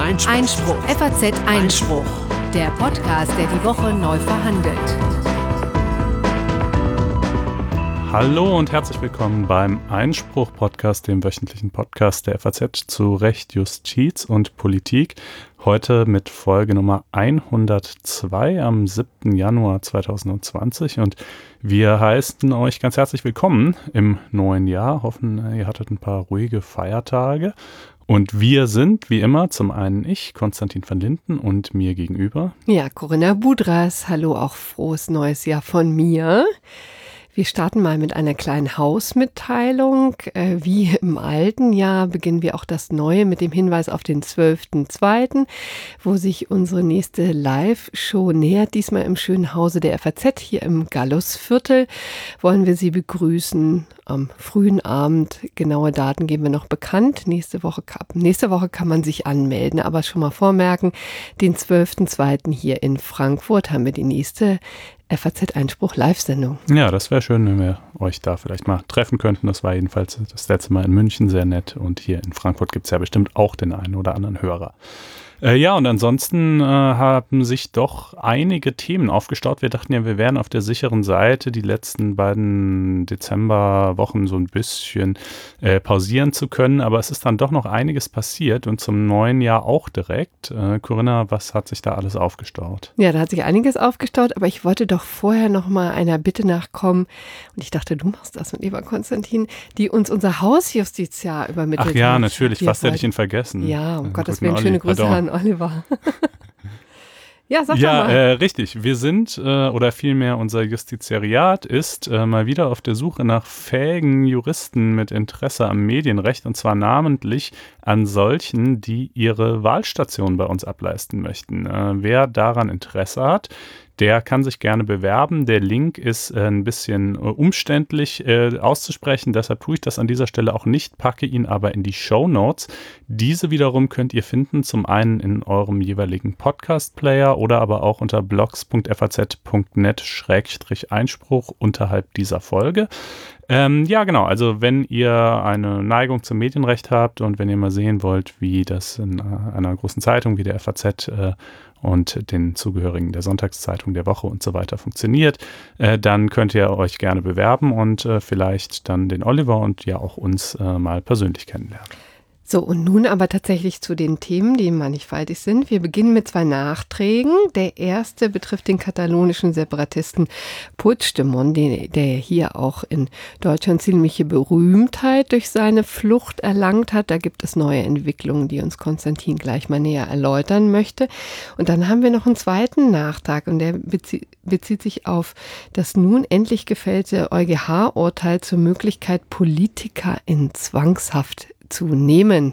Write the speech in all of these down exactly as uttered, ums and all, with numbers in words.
Einspruch. Einspruch. F A Z Einspruch. Der Podcast, der die Woche neu verhandelt. Hallo und herzlich willkommen beim Einspruch-Podcast, dem wöchentlichen Podcast der F A Z zu Recht, Justiz und Politik. Heute mit Folge Nummer hundertzwei am siebten Januar zweitausendzwanzig. Und wir heißen euch ganz herzlich willkommen im neuen Jahr. Hoffen, ihr hattet ein paar ruhige Feiertage. Und wir sind, wie immer, zum einen ich, Konstantin van Linden, und mir gegenüber. Ja, Corinna Budras. Hallo, auch frohes neues Jahr von mir. Wir starten mal mit einer kleinen Hausmitteilung. Wie im alten Jahr beginnen wir auch das Neue mit dem Hinweis auf den zwölften zweiten, wo sich unsere nächste Live-Show nähert. Diesmal im schönen Hause der F A Z hier im Gallusviertel. Wollen wir Sie begrüßen am frühen Abend. Genaue Daten geben wir noch bekannt. Nächste Woche, nächste Woche kann man sich anmelden, aber schon mal vormerken, den zwölften zweiten hier in Frankfurt haben wir die nächste F A Z Einspruch Live-Sendung. Ja, das wäre schön, wenn wir euch da vielleicht mal treffen könnten. Das war jedenfalls das letzte Mal in München sehr nett. Und hier in Frankfurt gibt es ja bestimmt auch den einen oder anderen Hörer. Äh, ja, und ansonsten äh, haben sich doch einige Themen aufgestaut. Wir dachten ja, wir wären auf der sicheren Seite, die letzten beiden Dezemberwochen so ein bisschen äh, pausieren zu können. Aber es ist dann doch noch einiges passiert und zum neuen Jahr auch direkt. Äh, Corinna, was hat sich da alles aufgestaut? Ja, da hat sich einiges aufgestaut, aber ich wollte doch vorher noch mal einer Bitte nachkommen. Und ich dachte, du machst das mit lieber Konstantin, die uns unser Hausjustizjahr übermittelt hat. Ach ja, hat. Natürlich, fast hätte ich ihn vergessen. Ja, um äh, Gottes Willen, schöne Grüße an Oliver. Ja, sag ja, doch mal. Ja, äh, richtig. Wir sind, äh, oder vielmehr unser Justiziariat ist äh, mal wieder auf der Suche nach fähigen Juristen mit Interesse am Medienrecht, und zwar namentlich an solchen, die ihre Wahlstation bei uns ableisten möchten. Äh, wer daran Interesse hat, der kann sich gerne bewerben. Der Link ist äh, ein bisschen äh, umständlich äh, auszusprechen, deshalb tue ich das an dieser Stelle auch nicht, packe ihn aber in die Shownotes. Diese wiederum könnt ihr finden, zum einen in eurem jeweiligen Podcast-Player oder aber auch unter blogs punkt f a z punkt net schrägstrich Einspruch unterhalb dieser Folge. Ähm, ja, genau, also wenn ihr eine Neigung zum Medienrecht habt und wenn ihr mal sehen wollt, wie das in äh, einer großen Zeitung wie der F A Z äh, und den Zugehörigen der Sonntagszeitung der Woche und so weiter funktioniert, äh, dann könnt ihr euch gerne bewerben und äh, vielleicht dann den Oliver und ja auch uns äh, mal persönlich kennenlernen. So, und nun aber tatsächlich zu den Themen, die mannigfaltig sind. Wir beginnen mit zwei Nachträgen. Der erste betrifft den katalonischen Separatisten Puigdemont, der hier auch in Deutschland ziemliche Berühmtheit durch seine Flucht erlangt hat. Da gibt es neue Entwicklungen, die uns Konstantin gleich mal näher erläutern möchte. Und dann haben wir noch einen zweiten Nachtrag, und der bezie- bezieht sich auf das nun endlich gefällte EuGH-Urteil zur Möglichkeit, Politiker in Zwangshaft zu nehmen.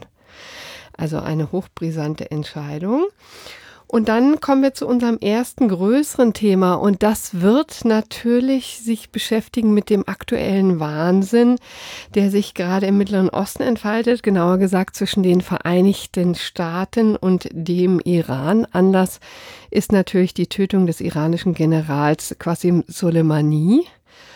Also eine hochbrisante Entscheidung. Und dann kommen wir zu unserem ersten größeren Thema, und das wird natürlich sich beschäftigen mit dem aktuellen Wahnsinn, der sich gerade im Mittleren Osten entfaltet, genauer gesagt zwischen den Vereinigten Staaten und dem Iran. Anlass ist natürlich die Tötung des iranischen Generals Qasem Soleimani.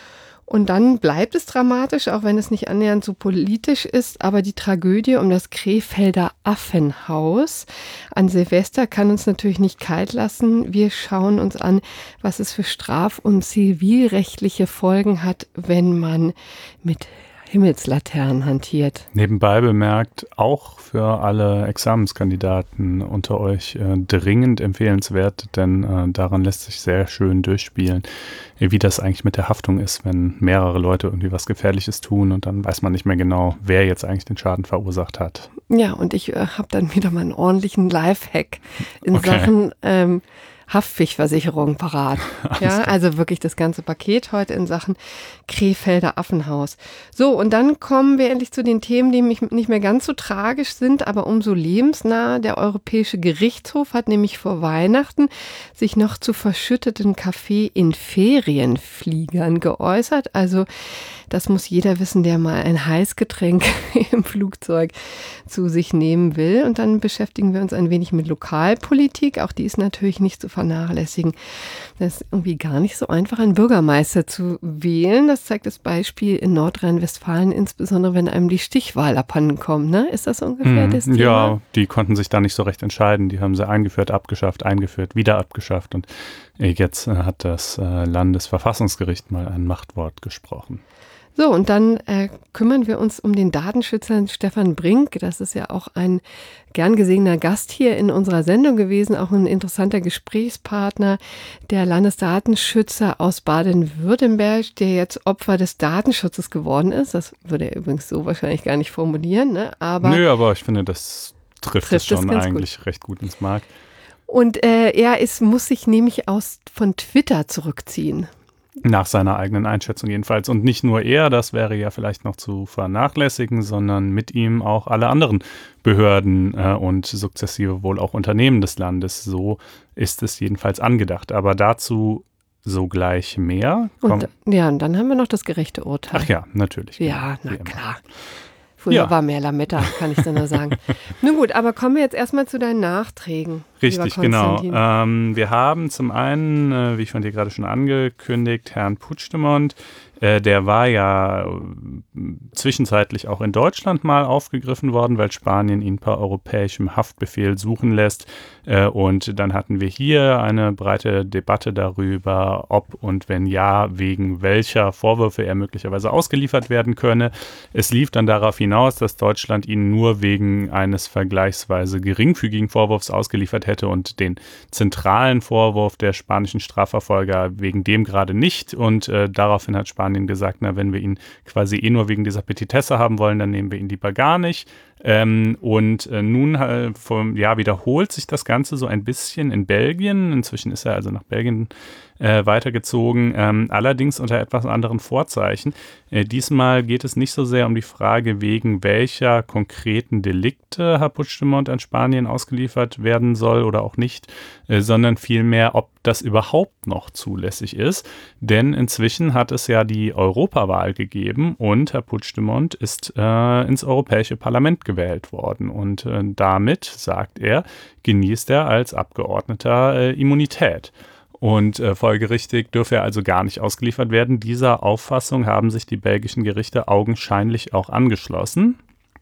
Und dann bleibt es dramatisch, auch wenn es nicht annähernd so politisch ist, aber die Tragödie um das Krefelder Affenhaus an Silvester kann uns natürlich nicht kalt lassen. Wir schauen uns an, was es für straf- und zivilrechtliche Folgen hat, wenn man mit Himmelslaternen hantiert. Nebenbei bemerkt, auch für alle Examenskandidaten unter euch äh, dringend empfehlenswert, denn äh, daran lässt sich sehr schön durchspielen, wie das eigentlich mit der Haftung ist, wenn mehrere Leute irgendwie was Gefährliches tun und dann weiß man nicht mehr genau, wer jetzt eigentlich den Schaden verursacht hat. Ja, und ich äh, habe dann wieder mal einen ordentlichen Lifehack in Okay. Sachen ähm, Haftpflichtversicherung parat. Ja, also wirklich das ganze Paket heute in Sachen Krefelder Affenhaus. So, und dann kommen wir endlich zu den Themen, die mich nicht mehr ganz so tragisch sind, aber umso lebensnah. Der Europäische Gerichtshof hat nämlich vor Weihnachten sich noch zu verschütteten Kaffee in Ferienfliegern geäußert. Also das muss jeder wissen, der mal ein Heißgetränk im Flugzeug zu sich nehmen will. Und dann beschäftigen wir uns ein wenig mit Lokalpolitik. Auch die ist natürlich nicht zu vernachlässigen. Das ist irgendwie gar nicht so einfach, einen Bürgermeister zu wählen. Das zeigt das Beispiel in Nordrhein-Westfalen, insbesondere wenn einem die Stichwahl abhanden kommt. Ne? Ist das ungefähr hm, das Thema? Ja, die konnten sich da nicht so recht entscheiden. Die haben sie eingeführt, abgeschafft, eingeführt, wieder abgeschafft. Und jetzt äh, hat das äh, Landesverfassungsgericht mal ein Machtwort gesprochen. So, und dann äh, kümmern wir uns um den Datenschützer Stefan Brink. Das ist ja auch ein gern gesehener Gast hier in unserer Sendung gewesen, auch ein interessanter Gesprächspartner, der Landesdatenschützer aus Baden-Württemberg, der jetzt Opfer des Datenschutzes geworden ist. Das würde er übrigens so wahrscheinlich gar nicht formulieren, ne? Aber Nö, aber ich finde, das trifft, trifft es schon es eigentlich gut. recht gut ins Mark. Und äh, er ist, muss sich nämlich aus von Twitter zurückziehen. Nach seiner eigenen Einschätzung jedenfalls. Und nicht nur er, das wäre ja vielleicht noch zu vernachlässigen, sondern mit ihm auch alle anderen Behörden äh, und sukzessive wohl auch Unternehmen des Landes. So ist es jedenfalls angedacht. Aber dazu sogleich mehr. Komm. Und, ja, und dann haben wir noch das gerechte Urteil. Ach ja, natürlich. Ja, genau, na klar. Früher Ja. war mehr Lametta, kann ich dir nur sagen. Nun gut, aber kommen wir jetzt erstmal zu deinen Nachträgen. Richtig, lieber genau. Konstantin. Ähm, wir haben zum einen, äh, wie ich von dir gerade schon angekündigt, Herrn Puigdemont. Äh, der war ja äh, zwischenzeitlich auch in Deutschland mal aufgegriffen worden, weil Spanien ihn per europäischem Haftbefehl suchen lässt. Äh, und dann hatten wir hier eine breite Debatte darüber, ob und wenn ja, wegen welcher Vorwürfe er möglicherweise ausgeliefert werden könne. Es lief dann darauf hinaus, dass Deutschland ihn nur wegen eines vergleichsweise geringfügigen Vorwurfs ausgeliefert hätte und den zentralen Vorwurf der spanischen Strafverfolger wegen dem gerade nicht. Und äh, daraufhin hat Spanien gesagt, na, wenn wir ihn quasi eh nur wegen dieser Petitesse haben wollen, dann nehmen wir ihn lieber gar nicht. Ähm, und äh, nun äh, vom, ja, wiederholt sich das Ganze so ein bisschen in Belgien. Inzwischen ist er also nach Belgien äh, weitergezogen, ähm, allerdings unter etwas anderen Vorzeichen. Äh, diesmal geht es nicht so sehr um die Frage, wegen welcher konkreten Delikte Herr Puigdemont an Spanien ausgeliefert werden soll oder auch nicht, äh, sondern vielmehr, ob das überhaupt noch zulässig ist. Denn inzwischen hat es ja die Europawahl gegeben und Herr Puigdemont ist äh, ins Europäische Parlament gewählt worden. Und äh, damit, sagt er, genießt er als Abgeordneter äh, Immunität. Und äh, folgerichtig dürfe er also gar nicht ausgeliefert werden. Dieser Auffassung haben sich die belgischen Gerichte augenscheinlich auch angeschlossen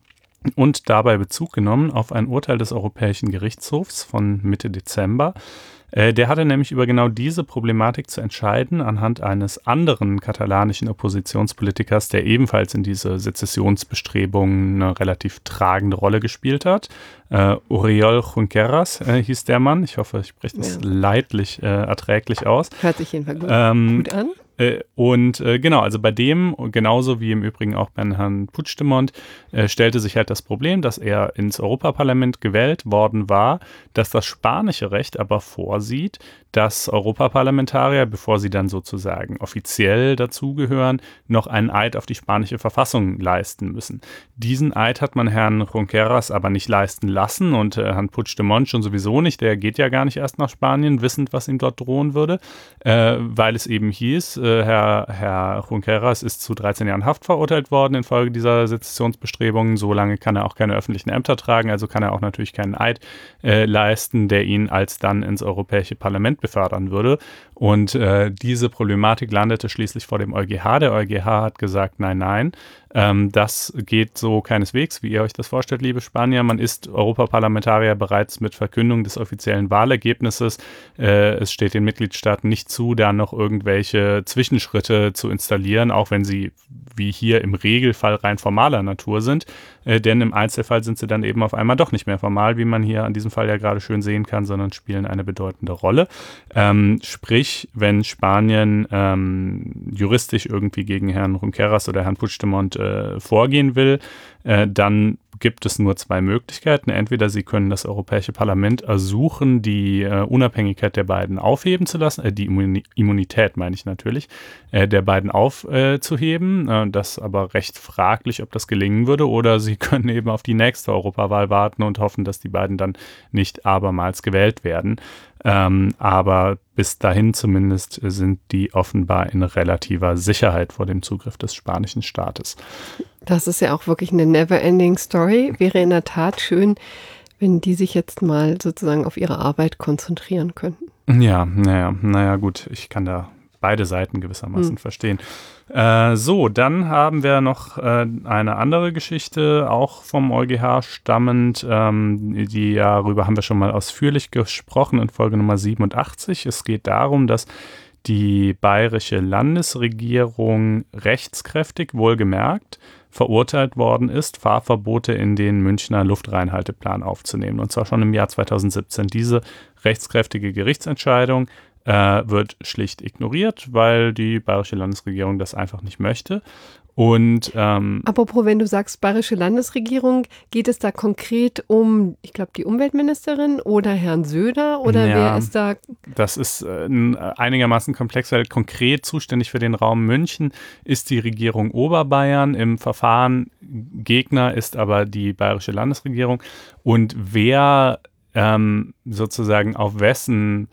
und dabei Bezug genommen auf ein Urteil des Europäischen Gerichtshofs von Mitte Dezember. Äh, der hatte nämlich über genau diese Problematik zu entscheiden anhand eines anderen katalanischen Oppositionspolitikers, der ebenfalls in diese Sezessionsbestrebungen eine relativ tragende Rolle gespielt hat. Äh, Oriol Junqueras äh, hieß der Mann. Ich hoffe, ich spreche das Ja. leidlich äh, erträglich aus. Hört sich jedenfalls gut, Ähm, gut an. Äh, und äh, genau, also bei dem, genauso wie im Übrigen auch bei Herrn Puigdemont, äh, stellte sich halt das Problem, dass er ins Europaparlament gewählt worden war, dass das spanische Recht aber vorsieht, dass Europaparlamentarier, bevor sie dann sozusagen offiziell dazugehören, noch einen Eid auf die spanische Verfassung leisten müssen. Diesen Eid hat man Herrn Junqueras aber nicht leisten lassen und äh, Herrn Puigdemont schon sowieso nicht, der geht ja gar nicht erst nach Spanien, wissend, was ihm dort drohen würde, äh, weil es eben hieß, äh, Herr, Herr Junqueras ist zu dreizehn Jahren Haft verurteilt worden infolge dieser Sezessionsbestrebungen, so lange kann er auch keine öffentlichen Ämter tragen, also kann er auch natürlich keinen Eid äh, leisten, der ihn alsdann ins Europäische Parlament befördern würde. Und äh, diese Problematik landete schließlich vor dem EuGH. Der EuGH hat gesagt, nein, nein, ähm, das geht so keineswegs, wie ihr euch das vorstellt, liebe Spanier. Man ist Europaparlamentarier bereits mit Verkündung des offiziellen Wahlergebnisses. Äh, es steht den Mitgliedstaaten nicht zu, da noch irgendwelche Zwischenschritte zu installieren, auch wenn sie wie hier im Regelfall rein formaler Natur sind. Äh, denn im Einzelfall sind sie dann eben auf einmal doch nicht mehr formal, wie man hier an diesem Fall ja gerade schön sehen kann, sondern spielen eine bedeutende Rolle. Ähm, sprich, wenn Spanien ähm, juristisch irgendwie gegen Herrn Junqueras oder Herrn Puigdemont äh, vorgehen will, äh, dann gibt es nur zwei Möglichkeiten. Entweder sie können das Europäische Parlament ersuchen, die äh, Unabhängigkeit der beiden aufheben zu lassen, äh, die Immuni- Immunität meine ich natürlich, äh, der beiden aufzuheben. Äh, das aber recht fraglich, ob das gelingen würde. Oder sie können eben auf die nächste Europawahl warten und hoffen, dass die beiden dann nicht abermals gewählt werden. Ähm, aber bis dahin zumindest sind die offenbar in relativer Sicherheit vor dem Zugriff des spanischen Staates. Das ist ja auch wirklich eine never-ending Story. Wäre in der Tat schön, wenn die sich jetzt mal sozusagen auf ihre Arbeit konzentrieren könnten. Ja, naja, naja, gut, ich kann da beide Seiten gewissermaßen hm. verstehen. Äh, so, dann haben wir noch äh, eine andere Geschichte, auch vom EuGH stammend. Ähm, die, darüber haben wir schon mal ausführlich gesprochen in Folge Nummer siebenundachtzig. Es geht darum, dass die bayerische Landesregierung rechtskräftig, wohlgemerkt, verurteilt worden ist, Fahrverbote in den Münchner Luftreinhalteplan aufzunehmen. Und zwar schon im Jahr zweitausendsiebzehn. Diese rechtskräftige Gerichtsentscheidung äh, wird schlicht ignoriert, weil die bayerische Landesregierung das einfach nicht möchte. Und ähm, apropos, wenn du sagst bayerische Landesregierung, geht es da konkret um, ich glaube, die Umweltministerin oder Herrn Söder oder ja, wer ist da? Das ist äh, einigermaßen komplex, weil konkret zuständig für den Raum München ist die Regierung Oberbayern. Im Verfahren Gegner ist aber die bayerische Landesregierung. Und wer ähm, sozusagen auf wessen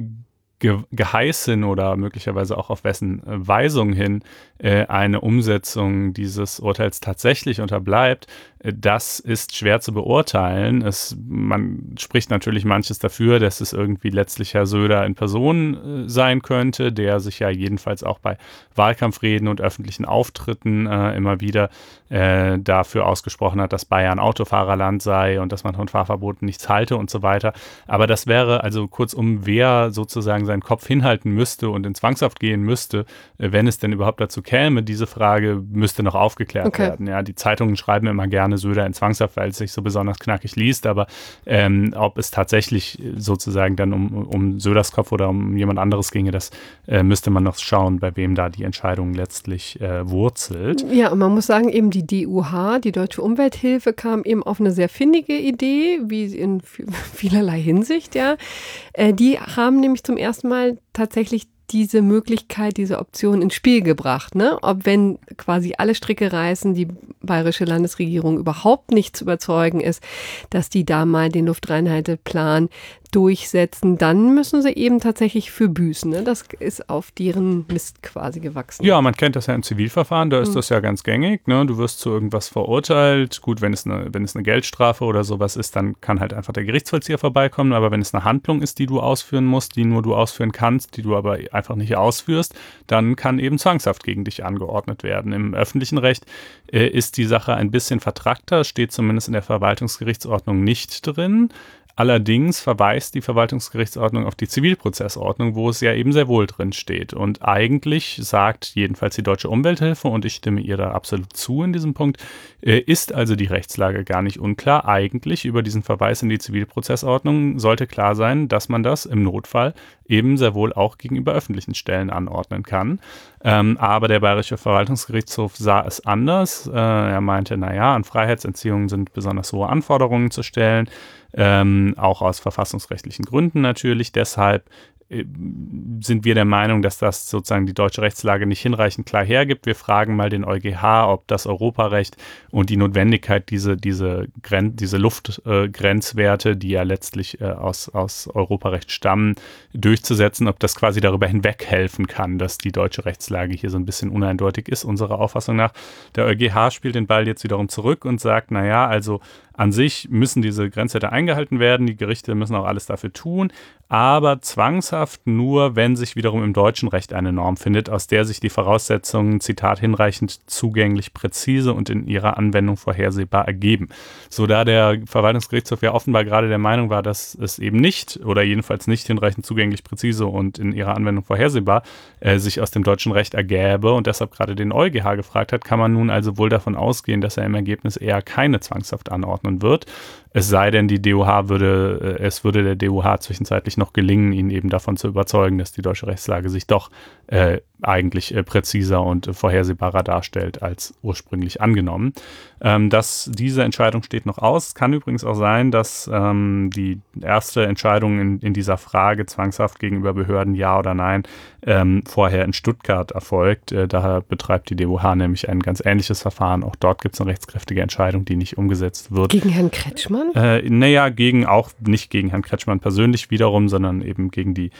Ge- Geheiß hin oder möglicherweise auch auf wessen äh, Weisung hin äh, eine Umsetzung dieses Urteils tatsächlich unterbleibt, äh, das ist schwer zu beurteilen. Es, man spricht natürlich manches dafür, dass es irgendwie letztlich Herr Söder in Person äh, sein könnte, der sich ja jedenfalls auch bei Wahlkampfreden und öffentlichen Auftritten äh, immer wieder äh, dafür ausgesprochen hat, dass Bayern Autofahrerland sei und dass man von Fahrverboten nichts halte und so weiter. Aber das wäre also kurzum, wer sozusagen seinen Kopf hinhalten müsste und in Zwangshaft gehen müsste, wenn es denn überhaupt dazu käme. Diese Frage müsste noch aufgeklärt okay. werden. Ja, die Zeitungen schreiben immer gerne Söder in Zwangshaft, weil es sich so besonders knackig liest, aber ähm, ob es tatsächlich sozusagen dann um, um Söders Kopf oder um jemand anderes ginge, das äh, müsste man noch schauen, bei wem da die Entscheidung letztlich äh, wurzelt. Ja, und man muss sagen, eben die D U H, die Deutsche Umwelthilfe, kam eben auf eine sehr findige Idee, wie in vielerlei Hinsicht, ja. Äh, die haben nämlich zum ersten Mal tatsächlich diese Möglichkeit, diese Option ins Spiel gebracht, ne? Ob wenn quasi alle Stricke reißen, die bayerische Landesregierung überhaupt nicht zu überzeugen ist, dass die da mal den Luftreinhalteplan durchsetzen, dann müssen sie eben tatsächlich für büßen. Ne? Das ist auf deren Mist quasi gewachsen. Ja, man kennt das ja im Zivilverfahren, da ist mhm. das ja ganz gängig. Ne? Du wirst zu irgendwas verurteilt. Gut, wenn es, eine, wenn es eine Geldstrafe oder sowas ist, dann kann halt einfach der Gerichtsvollzieher vorbeikommen. Aber wenn es eine Handlung ist, die du ausführen musst, die nur du ausführen kannst, die du aber einfach nicht ausführst, dann kann eben Zwangshaft gegen dich angeordnet werden. Im öffentlichen Recht äh, ist die Sache ein bisschen vertrackter, steht zumindest in der Verwaltungsgerichtsordnung nicht drin. Allerdings verweist die Verwaltungsgerichtsordnung auf die Zivilprozessordnung, wo es ja eben sehr wohl drin steht. Und eigentlich sagt jedenfalls die Deutsche Umwelthilfe, und ich stimme ihr da absolut zu in diesem Punkt, äh, ist also die Rechtslage gar nicht unklar. Eigentlich über diesen Verweis in die Zivilprozessordnung sollte klar sein, dass man das im Notfall eben sehr wohl auch gegenüber öffentlichen Stellen anordnen kann. Ähm, aber der Bayerische Verwaltungsgerichtshof sah es anders. Äh, er meinte, naja, an Freiheitsentziehungen sind besonders hohe Anforderungen zu stellen, ähm, auch aus verfassungsrechtlichen Gründen natürlich. Deshalb sind wir der Meinung, dass das sozusagen die deutsche Rechtslage nicht hinreichend klar hergibt. Wir fragen mal den EuGH, ob das Europarecht und die Notwendigkeit, diese, diese, Gren- diese Luftgrenzwerte, äh, die ja letztlich äh, aus, aus Europarecht stammen, durchzusetzen, ob das quasi darüber hinweg helfen kann, dass die deutsche Rechtslage hier so ein bisschen uneindeutig ist, unserer Auffassung nach. Der EuGH spielt den Ball jetzt wiederum zurück und sagt, naja, also an sich müssen diese Grenzwerte eingehalten werden, die Gerichte müssen auch alles dafür tun, aber zwangshaft nur, wenn sich wiederum im deutschen Recht eine Norm findet, aus der sich die Voraussetzungen, Zitat, hinreichend zugänglich, präzise und in ihrer Anwendung vorhersehbar ergeben. So da der Verwaltungsgerichtshof ja offenbar gerade der Meinung war, dass es eben nicht oder jedenfalls nicht hinreichend zugänglich, präzise und in ihrer Anwendung vorhersehbar äh, sich aus dem deutschen Recht ergäbe und deshalb gerade den EuGH gefragt hat, kann man nun also wohl davon ausgehen, dass er im Ergebnis eher keine Zwangshaft anordnen wird. Es sei denn, die D U H würde, es würde der D U H zwischenzeitlich noch gelingen, ihn eben davon zu überzeugen, dass die deutsche Rechtslage sich doch äh, eigentlich äh, präziser und äh, vorhersehbarer darstellt als ursprünglich angenommen. Ähm, dass diese Entscheidung steht noch aus. Kann übrigens auch sein, dass ähm, die erste Entscheidung in, in dieser Frage, Zwangshaft gegenüber Behörden, ja oder nein, ähm, vorher in Stuttgart erfolgt. Äh, daher betreibt die D U H nämlich ein ganz ähnliches Verfahren. Auch dort gibt es eine rechtskräftige Entscheidung, die nicht umgesetzt wird. Gegen Herrn Kretschmann? Äh, naja, gegen auch nicht gegen Herrn Kretschmann persönlich wiederum, sondern eben gegen die,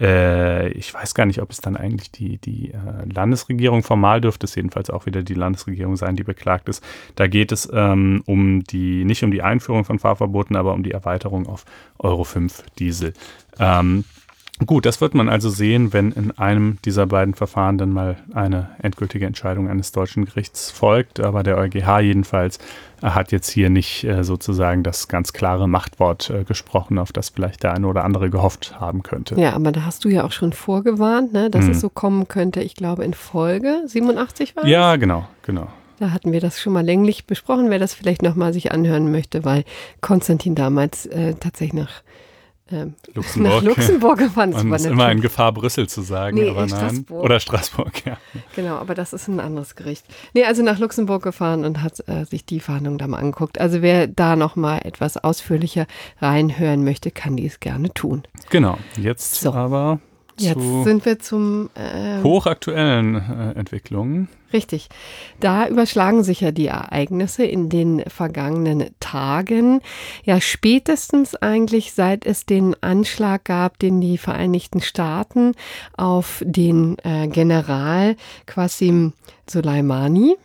äh, ich weiß gar nicht, ob es dann eigentlich die, die äh, Landesregierung, formal dürfte es jedenfalls auch wieder die Landesregierung sein, die beklagt ist. Da geht es ähm, um die, nicht um die Einführung von Fahrverboten, aber um die Erweiterung auf Euro fünf Diesel. Ähm, Gut, das wird man also sehen, wenn in einem dieser beiden Verfahren dann mal eine endgültige Entscheidung eines deutschen Gerichts folgt. Aber der EuGH jedenfalls hat jetzt hier nicht äh, sozusagen das ganz klare Machtwort äh, gesprochen, auf das vielleicht der eine oder andere gehofft haben könnte. Ja, aber da hast du ja auch schon vorgewarnt, ne, dass hm. es so kommen könnte. Ich glaube, in Folge siebenundachtzig war es? Ja, genau, genau. Da hatten wir das schon mal länglich besprochen, wer das vielleicht nochmal sich anhören möchte, weil Konstantin damals äh, tatsächlich nach Ähm, Luxemburg. nach Luxemburg gefahren. Man ist immer in Gefahr, Brüssel zu sagen, nee, aber nein. Straßburg. Oder Straßburg, ja. Genau, aber das ist ein anderes Gericht. Nee, also nach Luxemburg gefahren und hat äh, sich die Verhandlung da mal angeguckt. Also wer da noch mal etwas ausführlicher reinhören möchte, kann dies gerne tun. Genau, jetzt so. aber zu Jetzt sind wir zum äh, hochaktuellen äh, Entwicklungen. Richtig. Da überschlagen sich ja die Ereignisse in den vergangenen Tagen. Ja, spätestens eigentlich, seit es den Anschlag gab, den die Vereinigten Staaten auf den äh, General Qasem Soleimani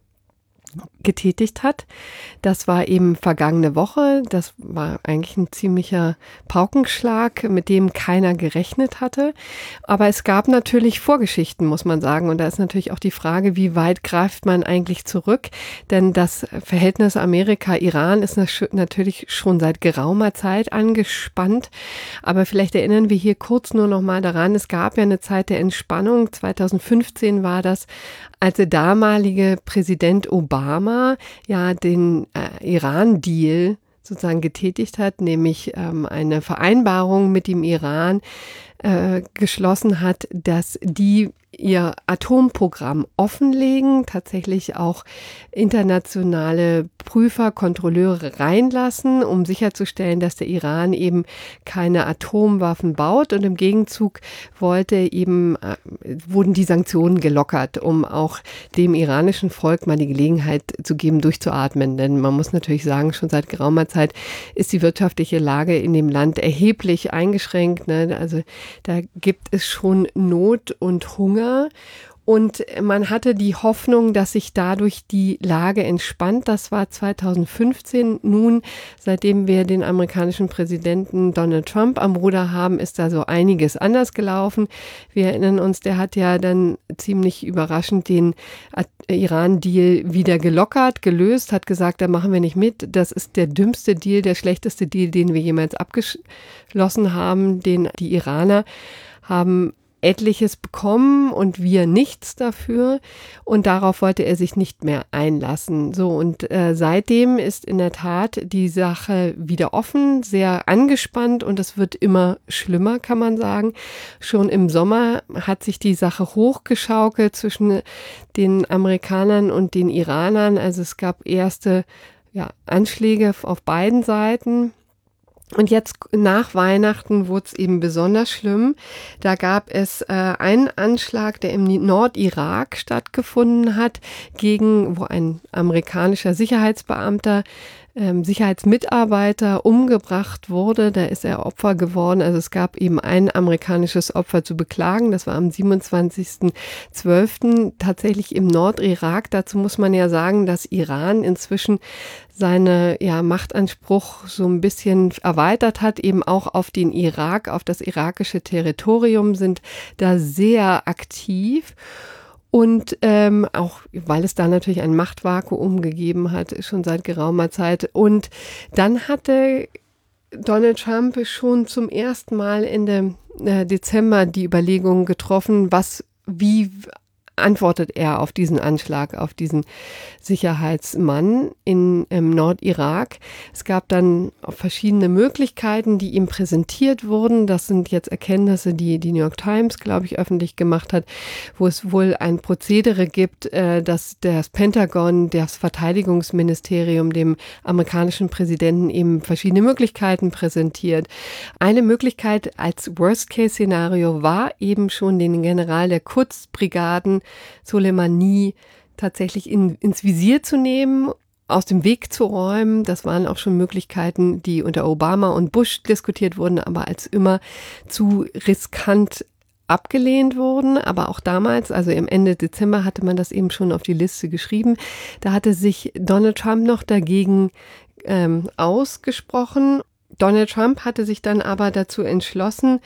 getätigt hat. Das war eben vergangene Woche. Das war eigentlich ein ziemlicher Paukenschlag, mit dem keiner gerechnet hatte. Aber es gab natürlich Vorgeschichten, muss man sagen. Und da ist natürlich auch die Frage, wie weit greift man eigentlich zurück? Denn das Verhältnis Amerika-Iran ist natürlich schon seit geraumer Zeit angespannt. Aber vielleicht erinnern wir hier kurz nur noch mal daran, es gab ja eine Zeit der Entspannung. zweitausendfünfzehn war das, als der damalige Präsident Obama ja den äh, Iran-Deal sozusagen getätigt hat, nämlich ähm, eine Vereinbarung mit dem Iran äh, geschlossen hat, dass die ihr Atomprogramm offenlegen, tatsächlich auch internationale Prüfer, Kontrolleure reinlassen, um sicherzustellen, dass der Iran eben keine Atomwaffen baut. Und im Gegenzug wollte eben, äh, wurden die Sanktionen gelockert, um auch dem iranischen Volk mal die Gelegenheit zu geben, durchzuatmen. Denn man muss natürlich sagen, schon seit geraumer Zeit ist die wirtschaftliche Lage in dem Land erheblich eingeschränkt, ne? Also da gibt es schon Not und Hunger. Und man hatte die Hoffnung, dass sich dadurch die Lage entspannt. Das war zweitausendfünfzehn. Nun, seitdem wir den amerikanischen Präsidenten Donald Trump am Ruder haben, ist da so einiges anders gelaufen. Wir erinnern uns, der hat ja dann ziemlich überraschend den Iran-Deal wieder gelockert, gelöst, hat gesagt, da machen wir nicht mit. Das ist der dümmste Deal, der schlechteste Deal, den wir jemals abgeschlossen haben. Den die Iraner haben etliches bekommen und wir nichts dafür, und darauf wollte er sich nicht mehr einlassen. So, und äh, seitdem ist in der Tat die Sache wieder offen, sehr angespannt, und es wird immer schlimmer, kann man sagen. Schon im Sommer hat sich die Sache hochgeschaukelt zwischen den Amerikanern und den Iranern. Also es gab erste ja, Anschläge auf beiden Seiten. Und jetzt nach Weihnachten wurde es eben besonders schlimm. Da gab es äh, einen Anschlag, der im Nordirak stattgefunden hat, gegen, wo ein amerikanischer Sicherheitsbeamter, ähm, Sicherheitsmitarbeiter umgebracht wurde. Da ist er Opfer geworden. Also es gab eben ein amerikanisches Opfer zu beklagen. Das war am siebenundzwanzigsten zwölften tatsächlich im Nordirak. Dazu muss man ja sagen, dass Iran inzwischen seine ja, Machtanspruch so ein bisschen erweitert hat, eben auch auf den Irak, auf das irakische Territorium, sind da sehr aktiv. Und ähm, auch, weil es da natürlich ein Machtvakuum gegeben hat, schon seit geraumer Zeit. Und dann hatte Donald Trump schon zum ersten Mal Ende äh, Dezember die Überlegungen getroffen, was, wie antwortet er auf diesen Anschlag, auf diesen Sicherheitsmann in, im Nordirak. Es gab dann verschiedene Möglichkeiten, die ihm präsentiert wurden. Das sind jetzt Erkenntnisse, die die New York Times, glaube ich, öffentlich gemacht hat, wo es wohl ein Prozedere gibt, äh, dass das Pentagon, das Verteidigungsministerium dem amerikanischen Präsidenten eben verschiedene Möglichkeiten präsentiert. Eine Möglichkeit als Worst-Case-Szenario war eben schon den General der Quds-Brigaden Soleimani tatsächlich in, ins Visier zu nehmen, aus dem Weg zu räumen. Das waren auch schon Möglichkeiten, die unter Obama und Bush diskutiert wurden, aber als immer zu riskant abgelehnt wurden. Aber auch damals, also im Ende Dezember, hatte man das eben schon auf die Liste geschrieben. Da hatte sich Donald Trump noch dagegen ähm, ausgesprochen. Donald Trump hatte sich dann aber dazu entschlossen,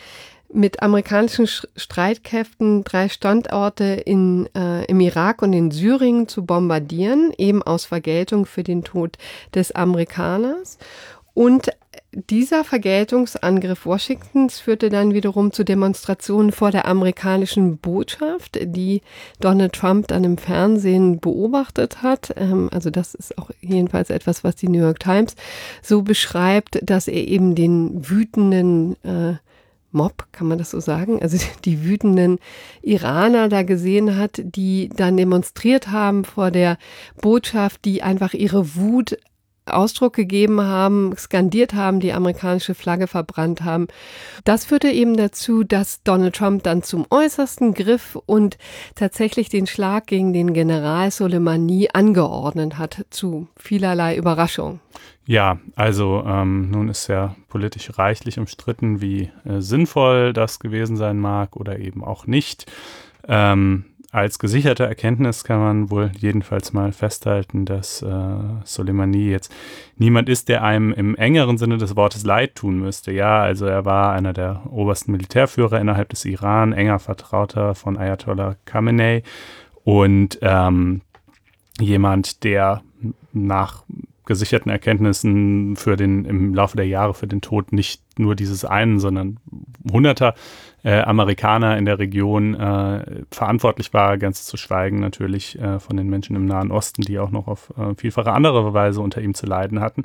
mit amerikanischen Streitkräften drei Standorte in, äh, im Irak und in Syrien zu bombardieren, eben aus Vergeltung für den Tod des Amerikaners. Und dieser Vergeltungsangriff Washingtons führte dann wiederum zu Demonstrationen vor der amerikanischen Botschaft, die Donald Trump dann im Fernsehen beobachtet hat. Also das ist auch jedenfalls etwas, was die New York Times so beschreibt, dass er eben den wütenden äh, Mob, kann man das so sagen, also die wütenden Iraner da gesehen hat, die dann demonstriert haben vor der Botschaft, die einfach ihre Wut Ausdruck gegeben haben, skandiert haben, die amerikanische Flagge verbrannt haben. Das führte eben dazu, dass Donald Trump dann zum Äußersten griff und tatsächlich den Schlag gegen den General Soleimani angeordnet hat, zu vielerlei Überraschung. Ja, also ähm, nun ist ja politisch reichlich umstritten, wie äh, sinnvoll das gewesen sein mag oder eben auch nicht. Ähm, Als gesicherte Erkenntnis kann man wohl jedenfalls mal festhalten, dass äh, Soleimani jetzt niemand ist, der einem im engeren Sinne des Wortes leid tun müsste. Ja, also er war einer der obersten Militärführer innerhalb des Iran, enger Vertrauter von Ayatollah Khamenei und ähm, jemand, der nach gesicherten Erkenntnissen für den im Laufe der Jahre für den Tod nicht nur dieses einen, sondern hunderter äh, Amerikaner in der Region äh, verantwortlich war, ganz zu schweigen natürlich äh, von den Menschen im Nahen Osten, die auch noch auf äh, vielfache andere Weise unter ihm zu leiden hatten.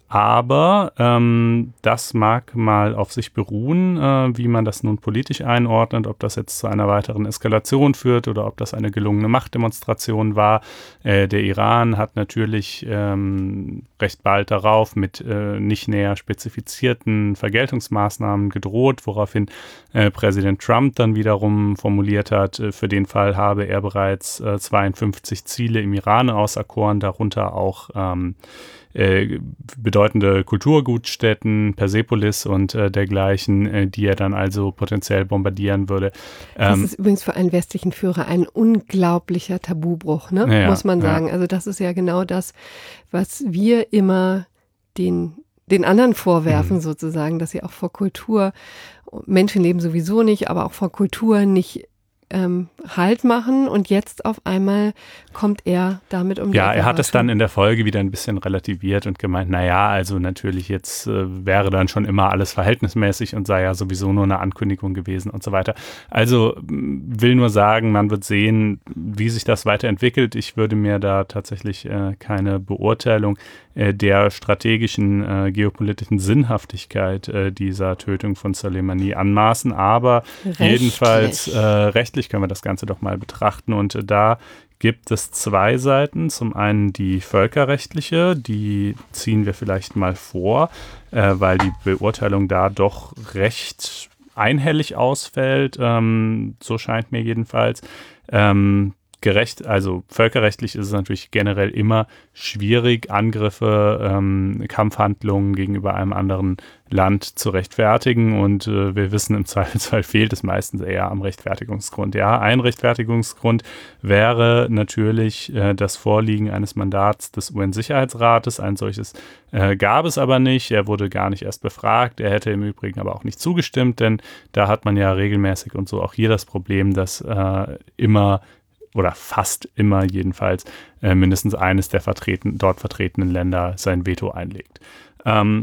Aber ähm, das mag mal auf sich beruhen, äh, wie man das nun politisch einordnet, ob das jetzt zu einer weiteren Eskalation führt oder ob das eine gelungene Machtdemonstration war. Äh, der Iran hat natürlich ähm, recht bald darauf mit äh, nicht näher spezifizierten Vergeltungsmaßnahmen gedroht, woraufhin äh, Präsident Trump dann wiederum formuliert hat, äh, für den Fall habe er bereits äh, zweiundfünfzig Ziele im Iran auserkoren, darunter auch ähm, Äh, bedeutende Kulturgutstätten, Persepolis und äh, dergleichen, äh, die er dann also potenziell bombardieren würde. Ähm, das ist übrigens für einen westlichen Führer ein unglaublicher Tabubruch, ne? Ja, muss man sagen. Ja. Also das ist ja genau das, was wir immer den, den anderen vorwerfen, mhm. sozusagen, dass sie auch vor Kultur, Menschenleben sowieso nicht, aber auch vor Kultur nicht Ähm, Halt machen und jetzt auf einmal kommt er damit um die Ja, er hat es dann schon. in der Folge wieder ein bisschen relativiert und gemeint, naja, also natürlich jetzt äh, wäre dann schon immer alles verhältnismäßig und sei ja sowieso nur eine Ankündigung gewesen und so weiter. Also will nur sagen, man wird sehen, wie sich das weiterentwickelt. Ich würde mir da tatsächlich äh, keine Beurteilung äh, der strategischen, äh, geopolitischen Sinnhaftigkeit äh, dieser Tötung von Soleimani anmaßen, aber rechtlich. jedenfalls äh, rechtlich können wir das Ganze doch mal betrachten und äh, da gibt es zwei Seiten. Zum einen die völkerrechtliche, die ziehen wir vielleicht mal vor, äh, weil die Beurteilung da doch recht einhellig ausfällt, ähm, so scheint mir jedenfalls. Ähm, gerecht, also völkerrechtlich ist es natürlich generell immer schwierig, Angriffe, ähm, Kampfhandlungen gegenüber einem anderen Land zu rechtfertigen und äh, wir wissen, im Zweifelsfall fehlt es meistens eher am Rechtfertigungsgrund. Ja, ein Rechtfertigungsgrund wäre natürlich äh, das Vorliegen eines Mandats des U N-Sicherheitsrates. Ein solches äh, gab es aber nicht. Er wurde gar nicht erst befragt. Er hätte im Übrigen aber auch nicht zugestimmt, denn da hat man ja regelmäßig und so auch hier das Problem, dass äh, immer oder fast immer jedenfalls äh, mindestens eines der vertreten, dort vertretenen Länder sein Veto einlegt. Ähm,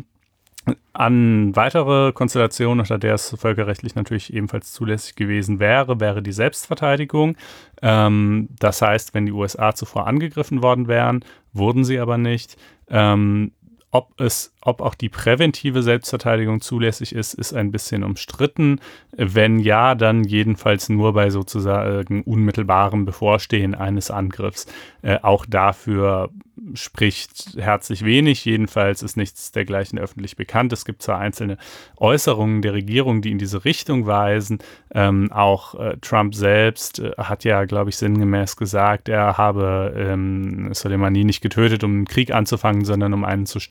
an weitere Konstellationen, unter der es völkerrechtlich natürlich ebenfalls zulässig gewesen wäre, wäre die Selbstverteidigung. Ähm, das heißt, wenn die U S A zuvor angegriffen worden wären, wurden sie aber nicht. Ähm, Ob es, ob auch die präventive Selbstverteidigung zulässig ist, ist ein bisschen umstritten. Wenn ja, dann jedenfalls nur bei sozusagen unmittelbarem Bevorstehen eines Angriffs. Äh, auch dafür spricht herzlich wenig. Jedenfalls ist nichts dergleichen öffentlich bekannt. Es gibt zwar einzelne Äußerungen der Regierung, die in diese Richtung weisen. Ähm, auch äh, Trump selbst äh, hat ja, glaube ich, sinngemäß gesagt, er habe ähm, Soleimani nicht getötet, um einen Krieg anzufangen, sondern um einen zu stoppen.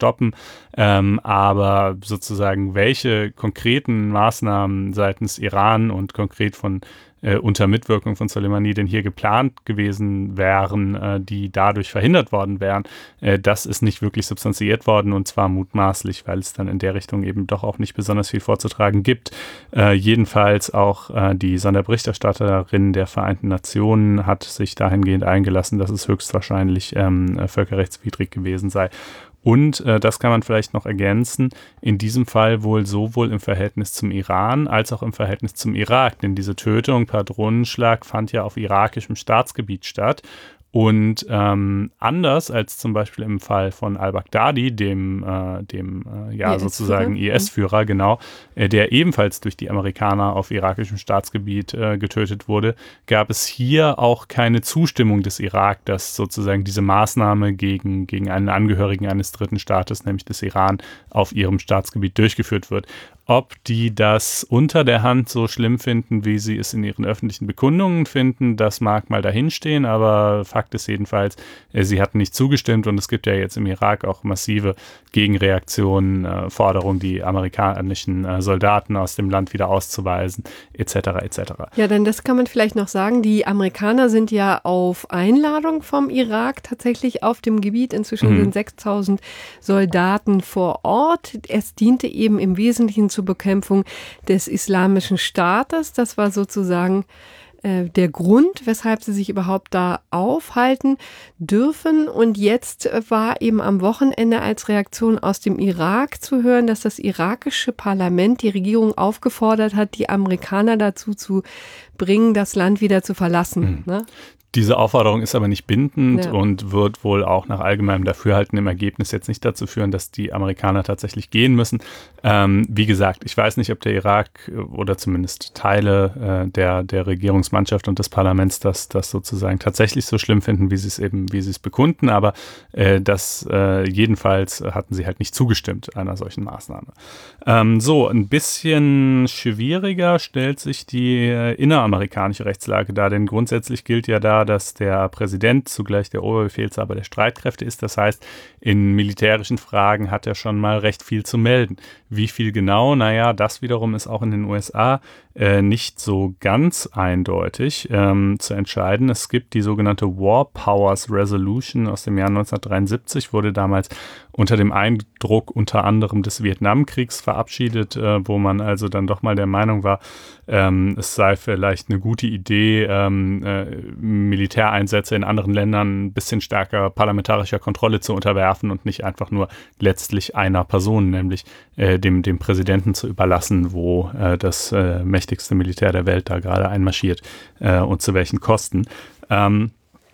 stoppen. Ähm, aber sozusagen, welche konkreten Maßnahmen seitens Iran und konkret von äh, unter Mitwirkung von Soleimani denn hier geplant gewesen wären, äh, die dadurch verhindert worden wären, äh, das ist nicht wirklich substanziiert worden und zwar mutmaßlich, weil es dann in der Richtung eben doch auch nicht besonders viel vorzutragen gibt. Äh, jedenfalls auch äh, die Sonderberichterstatterin der Vereinten Nationen hat sich dahingehend eingelassen, dass es höchstwahrscheinlich ähm, völkerrechtswidrig gewesen sei. Und äh, das kann man vielleicht noch ergänzen, in diesem Fall wohl sowohl im Verhältnis zum Iran als auch im Verhältnis zum Irak. Denn diese Tötung per Drohnenschlag fand ja auf irakischem Staatsgebiet statt. Und ähm, anders als zum Beispiel im Fall von al-Baghdadi, dem, äh, dem äh, ja I S-Führer. sozusagen I S-Führer, genau, äh, der ebenfalls durch die Amerikaner auf irakischem Staatsgebiet äh, getötet wurde, gab es hier auch keine Zustimmung des Irak, dass sozusagen diese Maßnahme gegen, gegen einen Angehörigen eines dritten Staates, nämlich des Iran, auf ihrem Staatsgebiet durchgeführt wird. Ob die das unter der Hand so schlimm finden, wie sie es in ihren öffentlichen Bekundungen finden, das mag mal dahinstehen, aber Fakt ist jedenfalls, äh, sie hatten nicht zugestimmt und es gibt ja jetzt im Irak auch massive Gegenreaktionen, äh, Forderungen, die amerikanischen äh, Soldaten aus dem Land wieder auszuweisen, et cetera et cetera. Ja, denn das kann man vielleicht noch sagen, die Amerikaner sind ja auf Einladung vom Irak tatsächlich auf dem Gebiet, inzwischen mhm. sind sechstausend Soldaten vor Ort. Es diente eben im Wesentlichen zur Bekämpfung des Islamischen Staates. Das war sozusagen äh, der Grund, weshalb sie sich überhaupt da aufhalten dürfen. Und jetzt war eben am Wochenende als Reaktion aus dem Irak zu hören, dass das irakische Parlament die Regierung aufgefordert hat, die Amerikaner dazu zu bringen, das Land wieder zu verlassen. Mhm. Ne? Diese Aufforderung ist aber nicht bindend ja. und wird wohl auch nach allgemeinem Dafürhalten im Ergebnis jetzt nicht dazu führen, dass die Amerikaner tatsächlich gehen müssen. Ähm, wie gesagt, ich weiß nicht, ob der Irak oder zumindest Teile äh, der, der Regierungsmannschaft und des Parlaments das, das sozusagen tatsächlich so schlimm finden, wie sie es eben, wie sie es bekunden, aber äh, das äh, jedenfalls hatten sie halt nicht zugestimmt einer solchen Maßnahme. Ähm, so, ein bisschen schwieriger stellt sich die äh, inneramerikanische Rechtslage dar, denn grundsätzlich gilt ja da, dass der Präsident zugleich der Oberbefehlshaber der Streitkräfte ist. Das heißt, in militärischen Fragen hat er schon mal recht viel zu melden. Wie viel genau? Naja, das wiederum ist auch in den U S A äh, nicht so ganz eindeutig ähm, zu entscheiden. Es gibt die sogenannte War Powers Resolution aus dem Jahr neunzehnhundertdreiundsiebzig, wurde damals unter dem Eindruck unter anderem des Vietnamkriegs verabschiedet, äh, wo man also dann doch mal der Meinung war, ähm, es sei vielleicht eine gute Idee, ähm, äh, Militäreinsätze in anderen Ländern ein bisschen stärker parlamentarischer Kontrolle zu unterwerfen und nicht einfach nur letztlich einer Person, nämlich äh, dem, dem Präsidenten zu überlassen, wo äh, das äh, mächtigste Militär der Welt da gerade einmarschiert äh, und zu welchen Kosten. Ähm,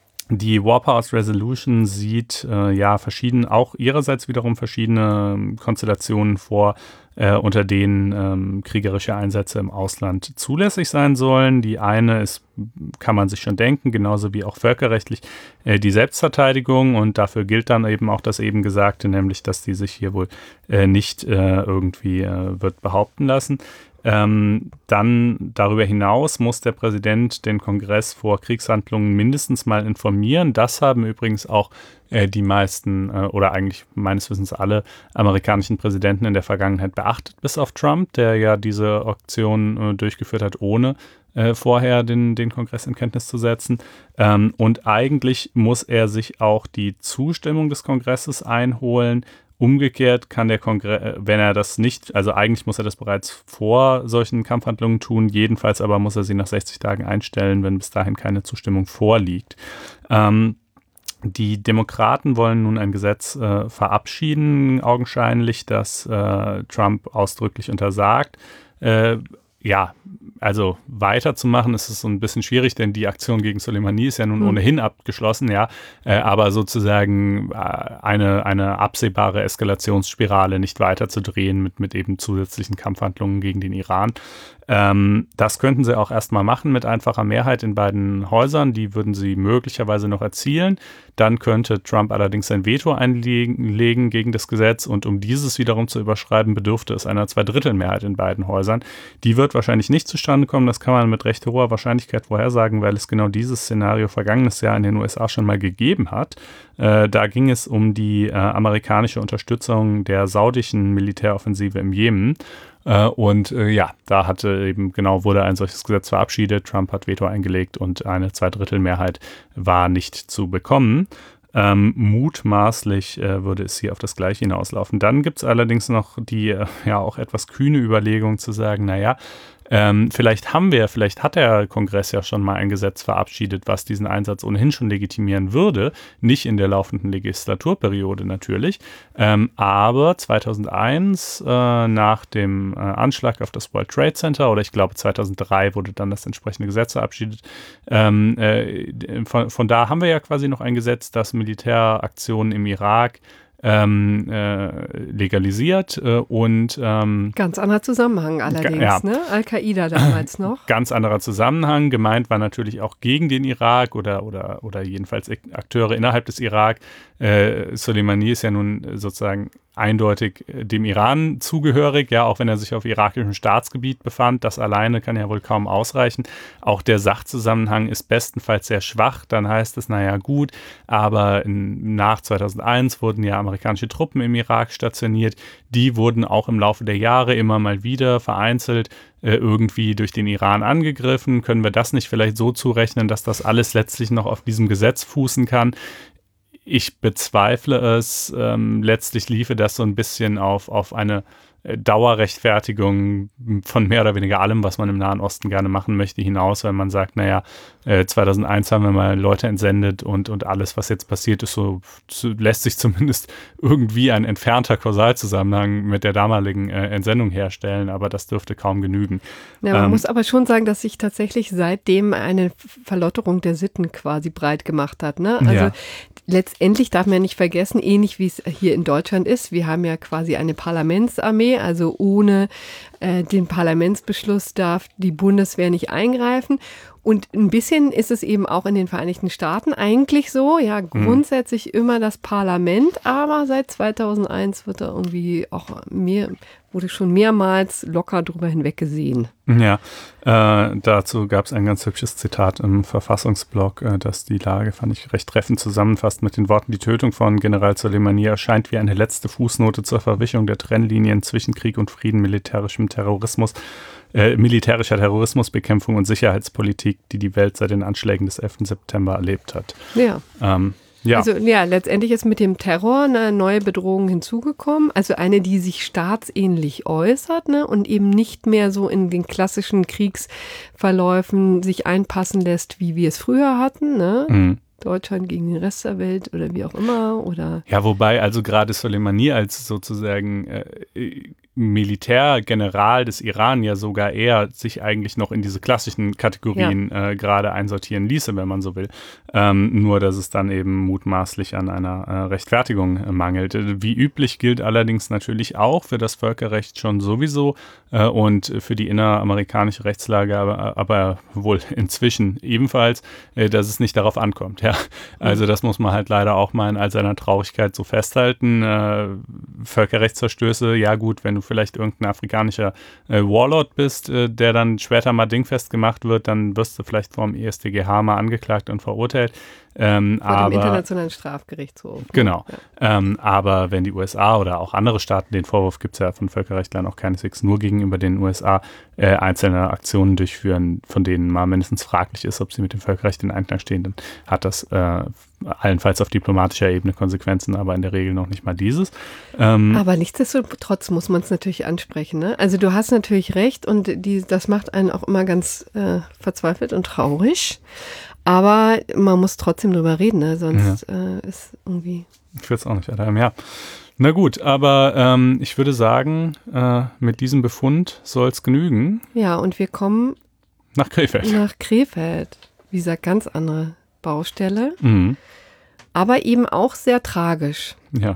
Die War Powers Resolution sieht äh, ja verschieden, auch ihrerseits wiederum verschiedene ähm, Konstellationen vor, äh, unter denen ähm, kriegerische Einsätze im Ausland zulässig sein sollen. Die eine ist, kann man sich schon denken, genauso wie auch völkerrechtlich, äh, die Selbstverteidigung, und dafür gilt dann eben auch das eben Gesagte, nämlich, dass die sich hier wohl äh, nicht äh, irgendwie äh, wird behaupten lassen. Ähm, dann darüber hinaus muss der Präsident den Kongress vor Kriegshandlungen mindestens mal informieren. Das haben übrigens auch äh, die meisten äh, oder eigentlich meines Wissens alle amerikanischen Präsidenten in der Vergangenheit beachtet, bis auf Trump, der ja diese Aktion äh, durchgeführt hat, ohne äh, vorher den, den Kongress in Kenntnis zu setzen. Ähm, und eigentlich muss er sich auch die Zustimmung des Kongresses einholen. Umgekehrt kann der Kongress, wenn er das nicht, also eigentlich muss er das bereits vor solchen Kampfhandlungen tun, jedenfalls aber muss er sie nach sechzig Tagen einstellen, wenn bis dahin keine Zustimmung vorliegt. Ähm, die Demokraten wollen nun ein Gesetz äh, verabschieden, augenscheinlich, das äh, Trump ausdrücklich untersagt. Äh, ja, also weiterzumachen ist es so ein bisschen schwierig, denn die Aktion gegen Soleimani ist ja nun ohnehin abgeschlossen, ja, äh, aber sozusagen äh, eine, eine absehbare Eskalationsspirale nicht weiterzudrehen mit, mit eben zusätzlichen Kampfhandlungen gegen den Iran. Ähm, das könnten sie auch erstmal machen mit einfacher Mehrheit in beiden Häusern, die würden sie möglicherweise noch erzielen. Dann könnte Trump allerdings sein Veto einlegen gegen das Gesetz, und um dieses wiederum zu überschreiben, bedürfte es einer Zweidrittelmehrheit in beiden Häusern. Die wird wahrscheinlich nicht zustande zustande kommen, das kann man mit recht hoher Wahrscheinlichkeit vorhersagen, weil es genau dieses Szenario vergangenes Jahr in den U S A schon mal gegeben hat. Äh, da ging es um die äh, amerikanische Unterstützung der saudischen Militäroffensive im Jemen. Äh, und äh, ja, da hatte eben genau wurde ein solches Gesetz verabschiedet. Trump hat Veto eingelegt und eine Zweidrittelmehrheit war nicht zu bekommen. Ähm, mutmaßlich äh, würde es hier auf das Gleiche hinauslaufen. Dann gibt es allerdings noch die äh, ja auch etwas kühne Überlegung zu sagen, naja, ähm, vielleicht haben wir, vielleicht hat der Kongress ja schon mal ein Gesetz verabschiedet, was diesen Einsatz ohnehin schon legitimieren würde, nicht in der laufenden Legislaturperiode natürlich, ähm, aber zweitausendeins äh, nach dem äh, Anschlag auf das World Trade Center oder ich glaube zweitausenddrei wurde dann das entsprechende Gesetz verabschiedet. Ähm, äh, von, von da haben wir ja quasi noch ein Gesetz, das Militäraktionen im Irak Ähm, äh, legalisiert äh, und ähm, ganz anderer Zusammenhang allerdings, ja. ne? Al-Qaida damals noch. Ganz anderer Zusammenhang. Gemeint war natürlich auch gegen den Irak oder, oder, oder jedenfalls Akteure innerhalb des Irak. Äh, Soleimani ist ja nun sozusagen eindeutig dem Iran zugehörig, ja, auch wenn er sich auf irakischem Staatsgebiet befand. Das alleine kann ja wohl kaum ausreichen. Auch der Sachzusammenhang ist bestenfalls sehr schwach. Dann heißt es, naja gut, aber in, nach zweitausendeins wurden ja amerikanische Truppen im Irak stationiert. Die wurden auch im Laufe der Jahre immer mal wieder vereinzelt äh, irgendwie durch den Iran angegriffen. Können wir das nicht vielleicht so zurechnen, dass das alles letztlich noch auf diesem Gesetz fußen kann? Ich bezweifle es. Ähm, letztlich liefe das so ein bisschen auf, auf eine Dauerrechtfertigung von mehr oder weniger allem, was man im Nahen Osten gerne machen möchte, hinaus, weil man sagt, naja, äh, zweitausendeins haben wir mal Leute entsendet und, und alles, was jetzt passiert ist, so zu, lässt sich zumindest irgendwie ein entfernter Kausalzusammenhang mit der damaligen äh, Entsendung herstellen, aber das dürfte kaum genügen. Ja, man ähm, muss aber schon sagen, dass sich tatsächlich seitdem eine Verlotterung der Sitten quasi breit gemacht hat. Ne? Also ja. letztendlich darf man ja nicht vergessen, ähnlich wie es hier in Deutschland ist, wir haben ja quasi eine Parlamentsarmee, also ohne äh, den Parlamentsbeschluss darf die Bundeswehr nicht eingreifen. Und ein bisschen ist es eben auch in den Vereinigten Staaten eigentlich so, ja, grundsätzlich mhm. immer das Parlament, aber seit zweitausendeins wird da irgendwie auch mehr, wurde schon mehrmals locker drüber hinweggesehen. Ja, äh, dazu gab es ein ganz hübsches Zitat im Verfassungsblog, äh, das die Lage, fand ich, recht treffend zusammenfasst mit den Worten: Die Tötung von General Soleimani erscheint wie eine letzte Fußnote zur Verwischung der Trennlinien zwischen Krieg und Frieden, militärischem Terrorismus, äh, militärischer Terrorismusbekämpfung und Sicherheitspolitik, die die Welt seit den Anschlägen des elften September erlebt hat. Ja. Ähm, Ja. Also ja, letztendlich ist mit dem Terror eine neue Bedrohung hinzugekommen, also eine, die sich staatsähnlich äußert, ne, und eben nicht mehr so in den klassischen Kriegsverläufen sich einpassen lässt, wie wir es früher hatten, ne? Mhm. Deutschland gegen den Rest der Welt oder wie auch immer, oder? Ja, wobei also gerade Soleimani als sozusagen äh, Militärgeneral des Iran ja sogar eher sich eigentlich noch in diese klassischen Kategorien ja. äh, gerade einsortieren ließe, wenn man so will. Ähm, nur, dass es dann eben mutmaßlich an einer äh, Rechtfertigung äh, mangelt. Wie üblich gilt allerdings natürlich auch für das Völkerrecht schon sowieso äh, und für die inneramerikanische Rechtslage, aber, aber wohl inzwischen ebenfalls, äh, dass es nicht darauf ankommt. Ja, also das muss man halt leider auch mal in all seiner Traurigkeit so festhalten. Äh, Völkerrechtsverstöße, ja gut, wenn du vielleicht irgendein afrikanischer äh, Warlord bist, äh, der dann später mal dingfest gemacht wird, dann wirst du vielleicht vom E S D G H mal angeklagt und verurteilt. Ähm, Vor aber, dem Internationalen Strafgerichtshof. Genau. Ja. Ähm, aber wenn die U S A oder auch andere Staaten, den Vorwurf gibt es ja von Völkerrechtlern auch keineswegs nur gegenüber den U S A, äh, einzelne Aktionen durchführen, von denen mal mindestens fraglich ist, ob sie mit dem Völkerrecht in Einklang stehen, dann hat das äh, allenfalls auf diplomatischer Ebene Konsequenzen, aber in der Regel noch nicht mal dieses. Ähm, aber nichtsdestotrotz muss man es natürlich ansprechen. Ne? Also du hast natürlich recht und die, das macht einen auch immer ganz äh, verzweifelt und traurig. Aber man muss trotzdem drüber reden, ne? Sonst ja. äh, ist irgendwie... Ich würde es auch nicht erleben, ja. Na gut, aber ähm, ich würde sagen, äh, mit diesem Befund soll es genügen. Ja, und wir kommen nach Krefeld. Nach Krefeld. Wie gesagt, ganz andere Baustelle. Mhm. Aber eben auch sehr tragisch. Ja.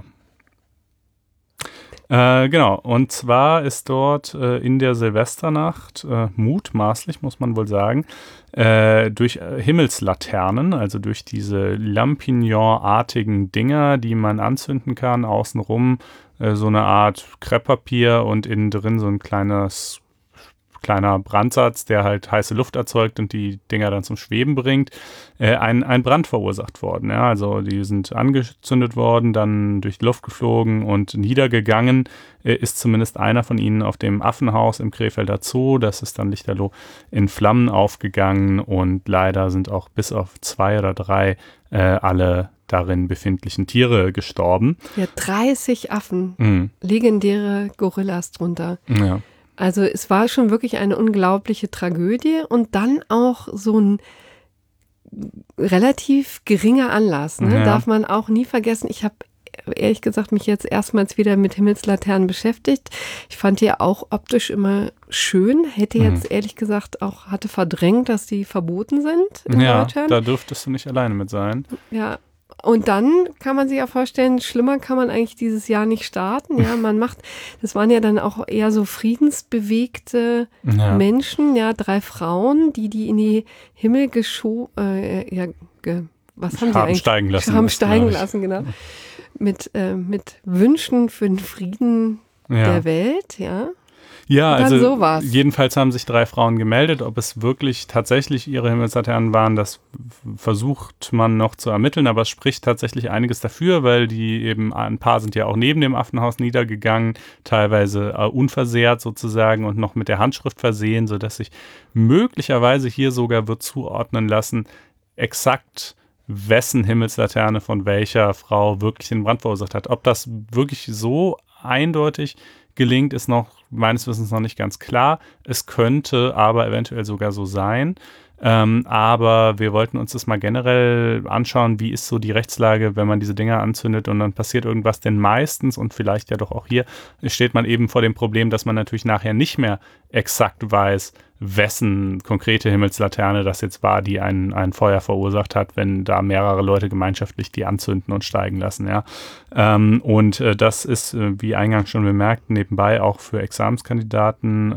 Äh, genau, und zwar ist dort äh, in der Silvesternacht, äh, mutmaßlich muss man wohl sagen, äh, durch äh, Himmelslaternen, also durch diese Lampignon-artigen Dinger, die man anzünden kann, außenrum äh, so eine Art Krepppapier und innen drin so ein kleines kleiner Brandsatz, der halt heiße Luft erzeugt und die Dinger dann zum Schweben bringt, äh, ein, ein Brand verursacht worden. Ja? Also die sind angezündet worden, dann durch die Luft geflogen und niedergegangen äh, ist zumindest einer von ihnen auf dem Affenhaus im Krefelder Zoo. Das ist dann lichterloh in Flammen aufgegangen und leider sind auch bis auf zwei oder drei äh, alle darin befindlichen Tiere gestorben. Ja, dreißig Affen, Mhm. legendäre Gorillas drunter. Ja. Also es war schon wirklich eine unglaubliche Tragödie und dann auch so ein relativ geringer Anlass, ne? Ja. Darf man auch nie vergessen. Ich habe ehrlich gesagt mich jetzt erstmals wieder mit Himmelslaternen beschäftigt. Ich fand die auch optisch immer schön. Hätte jetzt Mhm. ehrlich gesagt auch, hatte verdrängt, dass die verboten sind in Ja, Deutschland. da dürftest du nicht alleine mit sein. Ja, und dann kann man sich ja vorstellen, schlimmer kann man eigentlich dieses Jahr nicht starten. Ja, man macht, das waren ja dann auch eher so friedensbewegte Ja. Menschen, ja, drei Frauen, die die in die Himmel geschoben, äh, ja, ge, was haben sie Haben eigentlich? steigen lassen Haben müssen, steigen glaub ich. lassen, genau. Mit, äh, mit Wünschen für den Frieden Ja. der Welt, ja. Ja, Und dann also sowas. jedenfalls haben sich drei Frauen gemeldet. Ob es wirklich tatsächlich ihre Himmelslaternen waren, das versucht man noch zu ermitteln, aber es spricht tatsächlich einiges dafür, weil die eben, ein paar sind ja auch neben dem Affenhaus niedergegangen, teilweise äh, unversehrt sozusagen und noch mit der Handschrift versehen, sodass sich möglicherweise hier sogar wird zuordnen lassen, exakt wessen Himmelslaterne von welcher Frau wirklich den Brand verursacht hat. Ob das wirklich so eindeutig gelingt, ist noch meines Wissens noch nicht ganz klar. Es könnte aber eventuell sogar so sein. Ähm, aber wir wollten uns das mal generell anschauen, wie ist so die Rechtslage, wenn man diese Dinger anzündet und dann passiert irgendwas, denn meistens und vielleicht ja doch auch hier steht man eben vor dem Problem, dass man natürlich nachher nicht mehr exakt weiß, wessen konkrete Himmelslaterne das jetzt war, die ein, ein Feuer verursacht hat, wenn da mehrere Leute gemeinschaftlich die anzünden und steigen lassen, ja. Ähm, und äh, das ist, äh, wie eingangs schon bemerkt, nebenbei auch für Examenskandidaten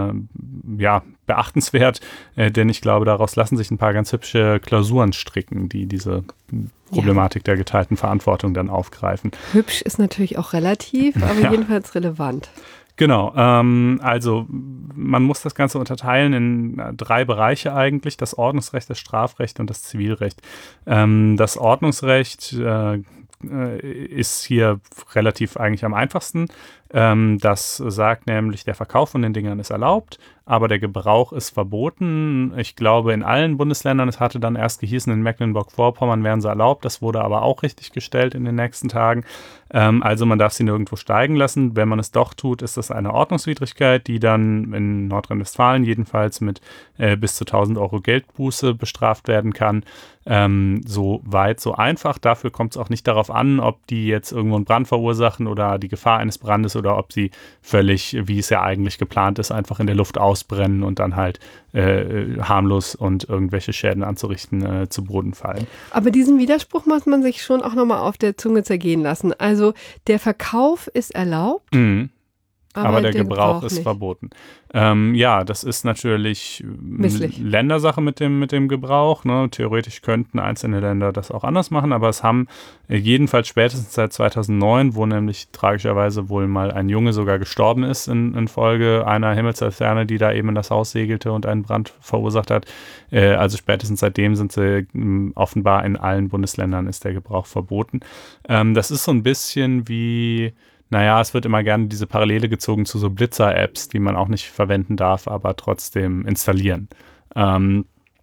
äh, ja, beachtenswert, äh, denn ich glaube, daraus lassen sich ein paar ganz hübsche Klausuren stricken, die diese Problematik der geteilten Verantwortung dann aufgreifen. Hübsch ist natürlich auch relativ, aber Ja. jedenfalls relevant. Genau, ähm, also man muss das Ganze unterteilen in äh, drei Bereiche eigentlich, das Ordnungsrecht, das Strafrecht und das Zivilrecht. Ähm, das Ordnungsrecht äh, äh, ist hier relativ eigentlich am einfachsten. Ähm, das sagt nämlich, der Verkauf von den Dingern ist erlaubt, aber der Gebrauch ist verboten. Ich glaube, in allen Bundesländern, es hatte dann erst gehießen, in Mecklenburg-Vorpommern wären sie erlaubt. Das wurde aber auch richtig gestellt in den nächsten Tagen. Ähm, also man darf sie nirgendwo steigen lassen. Wenn man es doch tut, ist das eine Ordnungswidrigkeit, die dann in Nordrhein-Westfalen jedenfalls mit äh, bis zu tausend Euro Geldbuße bestraft werden kann. Ähm, so weit, so einfach. Dafür kommt es auch nicht darauf an, ob die jetzt irgendwo einen Brand verursachen oder die Gefahr eines Brandes oder ob sie völlig, wie es ja eigentlich geplant ist, einfach in der Luft ausbrennen und dann halt äh, harmlos und irgendwelche Schäden anzurichten äh, zu Boden fallen. Aber diesen Widerspruch muss man sich schon auch nochmal auf der Zunge zergehen lassen. Also der Verkauf ist erlaubt, Mhm. aber, Aber der, Gebrauch, Gebrauch ist nicht. verboten. Ähm, ja, das ist natürlich Misslich. Ländersache mit dem, mit dem Gebrauch. Ne? Theoretisch könnten einzelne Länder das auch anders machen, aber es haben äh, jedenfalls spätestens seit zweitausendneun, wo nämlich tragischerweise wohl mal ein Junge sogar gestorben ist in, in Folge einer Himmelslaterne, die da eben in das Haus segelte und einen Brand verursacht hat. Äh, also spätestens seitdem sind sie mh, offenbar in allen Bundesländern ist der Gebrauch verboten. Ähm, das ist so ein bisschen wie... Naja, es wird immer gerne diese Parallele gezogen zu so Blitzer-Apps, die man auch nicht verwenden darf, aber trotzdem installieren. Ähm,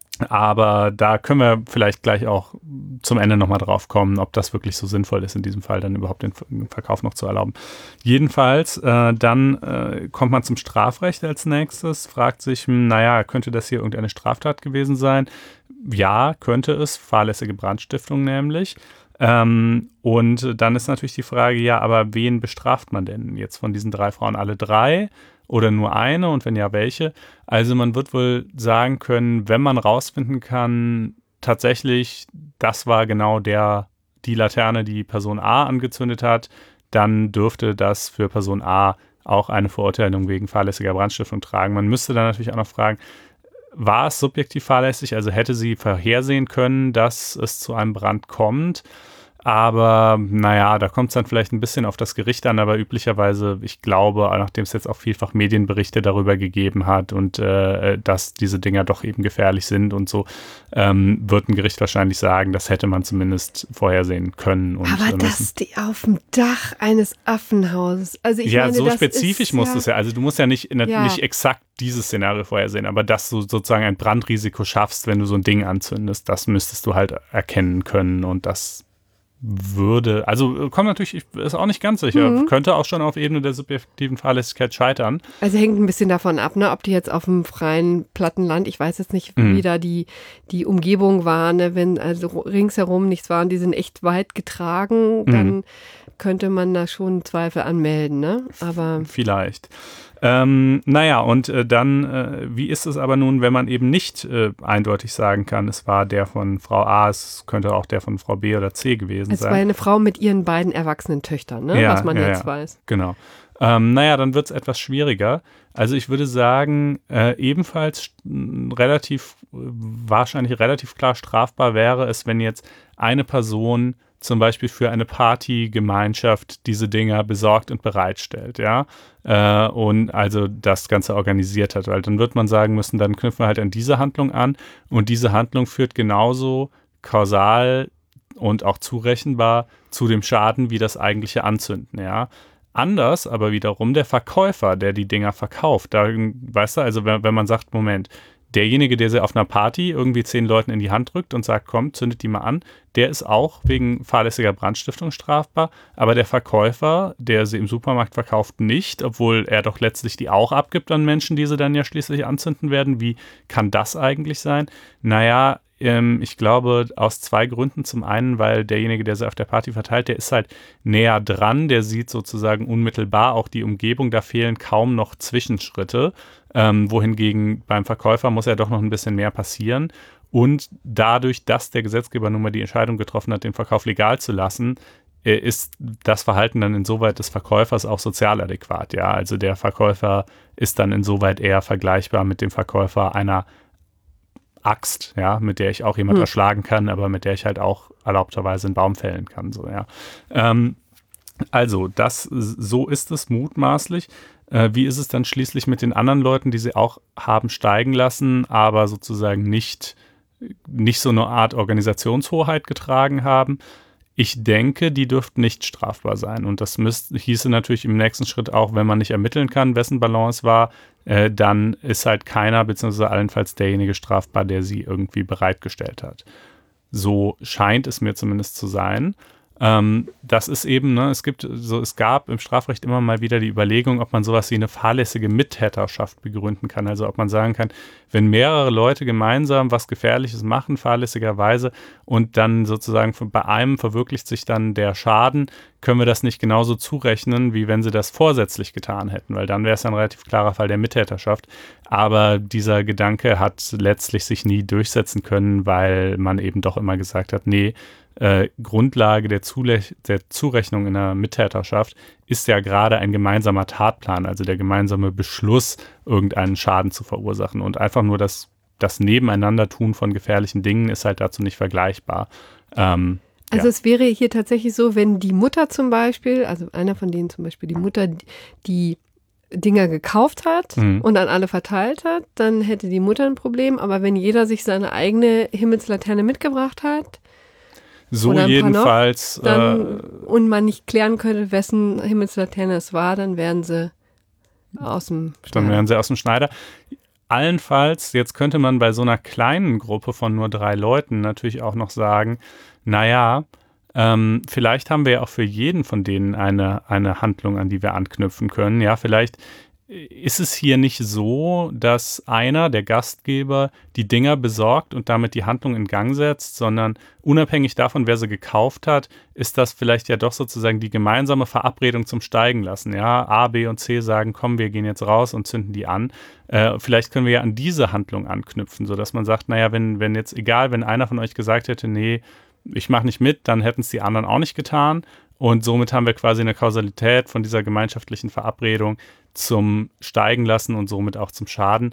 aber da können wir vielleicht gleich auch zum Ende nochmal drauf kommen, ob das wirklich so sinnvoll ist, in diesem Fall dann überhaupt den Verkauf noch zu erlauben. Jedenfalls, äh, dann äh, kommt man zum Strafrecht als nächstes, fragt sich, hm, naja, könnte das hier irgendeine Straftat gewesen sein? Ja, könnte es, fahrlässige Brandstiftung nämlich. Ähm, und dann ist natürlich die Frage, ja, aber wen bestraft man denn jetzt von diesen drei Frauen? Alle drei oder nur eine und wenn ja, welche? Also man wird wohl sagen können, wenn man rausfinden kann, tatsächlich, das war genau der, die Laterne, die Person A angezündet hat, dann dürfte das für Person A auch eine Verurteilung wegen fahrlässiger Brandstiftung tragen. Man müsste dann natürlich auch noch fragen, war es subjektiv fahrlässig, also hätte sie vorhersehen können, dass es zu einem Brand kommt. Aber naja, da kommt es dann vielleicht ein bisschen auf das Gericht an, aber üblicherweise, ich glaube, nachdem es jetzt auch vielfach Medienberichte darüber gegeben hat und äh, dass diese Dinger doch eben gefährlich sind und so, ähm, wird ein Gericht wahrscheinlich sagen, das hätte man zumindest vorhersehen können. Und, aber äh, das die auf dem Dach eines Affenhauses. Also ich ja, meine, so das spezifisch ist musst ja, du es ja. Also du musst ja nicht, Ja. nicht exakt dieses Szenario vorhersehen, aber dass du sozusagen ein Brandrisiko schaffst, wenn du so ein Ding anzündest, das müsstest du halt erkennen können und das würde, also kommt natürlich, ist auch nicht ganz sicher, Mhm. könnte auch schon auf Ebene der subjektiven Fahrlässigkeit scheitern. Also hängt ein bisschen davon ab, ne, ob die jetzt auf dem freien Plattenland, ich weiß jetzt nicht, Mhm. wie da die, die Umgebung war, ne, wenn also ringsherum nichts war und die sind echt weit getragen, dann könnte man da schon Zweifel anmelden, ne? Aber Vielleicht. Ähm, naja, und äh, dann, äh, wie ist es aber nun, wenn man eben nicht äh, eindeutig sagen kann, es war der von Frau A, es könnte auch der von Frau B oder C gewesen es sein. war eine Frau mit ihren beiden erwachsenen Töchtern, ne? Ja, Was man ja, jetzt ja. weiß. Genau. Ähm, naja, dann wird es etwas schwieriger. Also ich würde sagen, äh, ebenfalls st- relativ, äh, wahrscheinlich relativ klar strafbar wäre es, wenn jetzt eine Person zum Beispiel für eine Partygemeinschaft diese Dinger besorgt und bereitstellt, ja, äh, und also das Ganze organisiert hat, weil dann wird man sagen müssen, dann knüpfen wir halt an diese Handlung an und diese Handlung führt genauso kausal und auch zurechenbar zu dem Schaden wie das eigentliche Anzünden, ja. Anders aber wiederum der Verkäufer, der die Dinger verkauft. Da, weißt du, also wenn, wenn man sagt, Moment, derjenige, der sie auf einer Party irgendwie zehn Leuten in die Hand drückt und sagt, komm, zündet die mal an, der ist auch wegen fahrlässiger Brandstiftung strafbar, aber der Verkäufer, der sie im Supermarkt verkauft, nicht, obwohl er doch letztlich die auch abgibt an Menschen, die sie dann ja schließlich anzünden werden. Wie kann das eigentlich sein? Naja, ähm, ich glaube, aus zwei Gründen. Zum einen, weil derjenige, der sie auf der Party verteilt, der ist halt näher dran, der sieht sozusagen unmittelbar auch die Umgebung, da fehlen kaum noch Zwischenschritte, ähm, wohingegen beim Verkäufer muss ja doch noch ein bisschen mehr passieren. Und dadurch, dass der Gesetzgeber nun mal die Entscheidung getroffen hat, den Verkauf legal zu lassen, äh, ist das Verhalten dann insoweit des Verkäufers auch sozial adäquat. Ja, also der Verkäufer ist dann insoweit eher vergleichbar mit dem Verkäufer einer Axt, ja, mit der ich auch jemand Hm. erschlagen kann, aber mit der ich halt auch erlaubterweise einen Baum fällen kann, so, ja. Ähm, also, das, so ist es mutmaßlich. Äh, wie ist es dann schließlich mit den anderen Leuten, die sie auch haben steigen lassen, aber sozusagen nicht, nicht so eine Art Organisationshoheit getragen haben? Ich denke, die dürften nicht strafbar sein. Und das müsste, hieße natürlich im nächsten Schritt auch, wenn man nicht ermitteln kann, wessen Balance war, äh, dann ist halt keiner, beziehungsweise allenfalls derjenige strafbar, der sie irgendwie bereitgestellt hat. So scheint es mir zumindest zu sein. Ähm, das ist eben, ne, es gibt, so, es gab im Strafrecht immer mal wieder die Überlegung, ob man sowas wie eine fahrlässige Mittäterschaft begründen kann. Also ob man sagen kann, wenn mehrere Leute gemeinsam was Gefährliches machen, fahrlässigerweise, und dann sozusagen bei einem verwirklicht sich dann der Schaden, können wir das nicht genauso zurechnen, wie wenn sie das vorsätzlich getan hätten, weil dann wäre es ein relativ klarer Fall der Mittäterschaft. Aber dieser Gedanke hat letztlich sich nie durchsetzen können, weil man eben doch immer gesagt hat, nee, Äh, Grundlage der, Zule- der Zurechnung in der Mittäterschaft ist ja gerade ein gemeinsamer Tatplan, also der gemeinsame Beschluss, irgendeinen Schaden zu verursachen. Und einfach nur das, das Nebeneinandertun von gefährlichen Dingen ist halt dazu nicht vergleichbar. Ähm, Also ja. es wäre hier tatsächlich so, wenn die Mutter zum Beispiel, also einer von denen zum Beispiel, die Mutter, die Dinger gekauft hat Mhm. und an alle verteilt hat, dann hätte die Mutter ein Problem. Aber wenn jeder sich seine eigene Himmelslaterne mitgebracht hat, So oder ein paar noch, jedenfalls. dann, äh, und man nicht klären könnte, wessen Himmelslaterne es war, dann wären sie aus dem Dann Schneider. wären sie aus dem Schneider. Allenfalls, jetzt könnte man bei so einer kleinen Gruppe von nur drei Leuten natürlich auch noch sagen, naja, ähm, vielleicht haben wir ja auch für jeden von denen eine, eine Handlung, an die wir anknüpfen können. Ja, vielleicht ist es hier nicht so, dass einer, der Gastgeber, die Dinger besorgt und damit die Handlung in Gang setzt, sondern unabhängig davon, wer sie gekauft hat, ist das vielleicht ja doch sozusagen die gemeinsame Verabredung zum Steigen lassen. Ja, A, B und C sagen, komm, wir gehen jetzt raus und zünden die an. Äh, vielleicht können wir ja an diese Handlung anknüpfen, sodass man sagt, naja, wenn, wenn jetzt, egal, wenn einer von euch gesagt hätte, nee, ich mache nicht mit, dann hätten es die anderen auch nicht getan. Und somit haben wir quasi eine Kausalität von dieser gemeinschaftlichen Verabredung zum Steigen lassen und somit auch zum Schaden.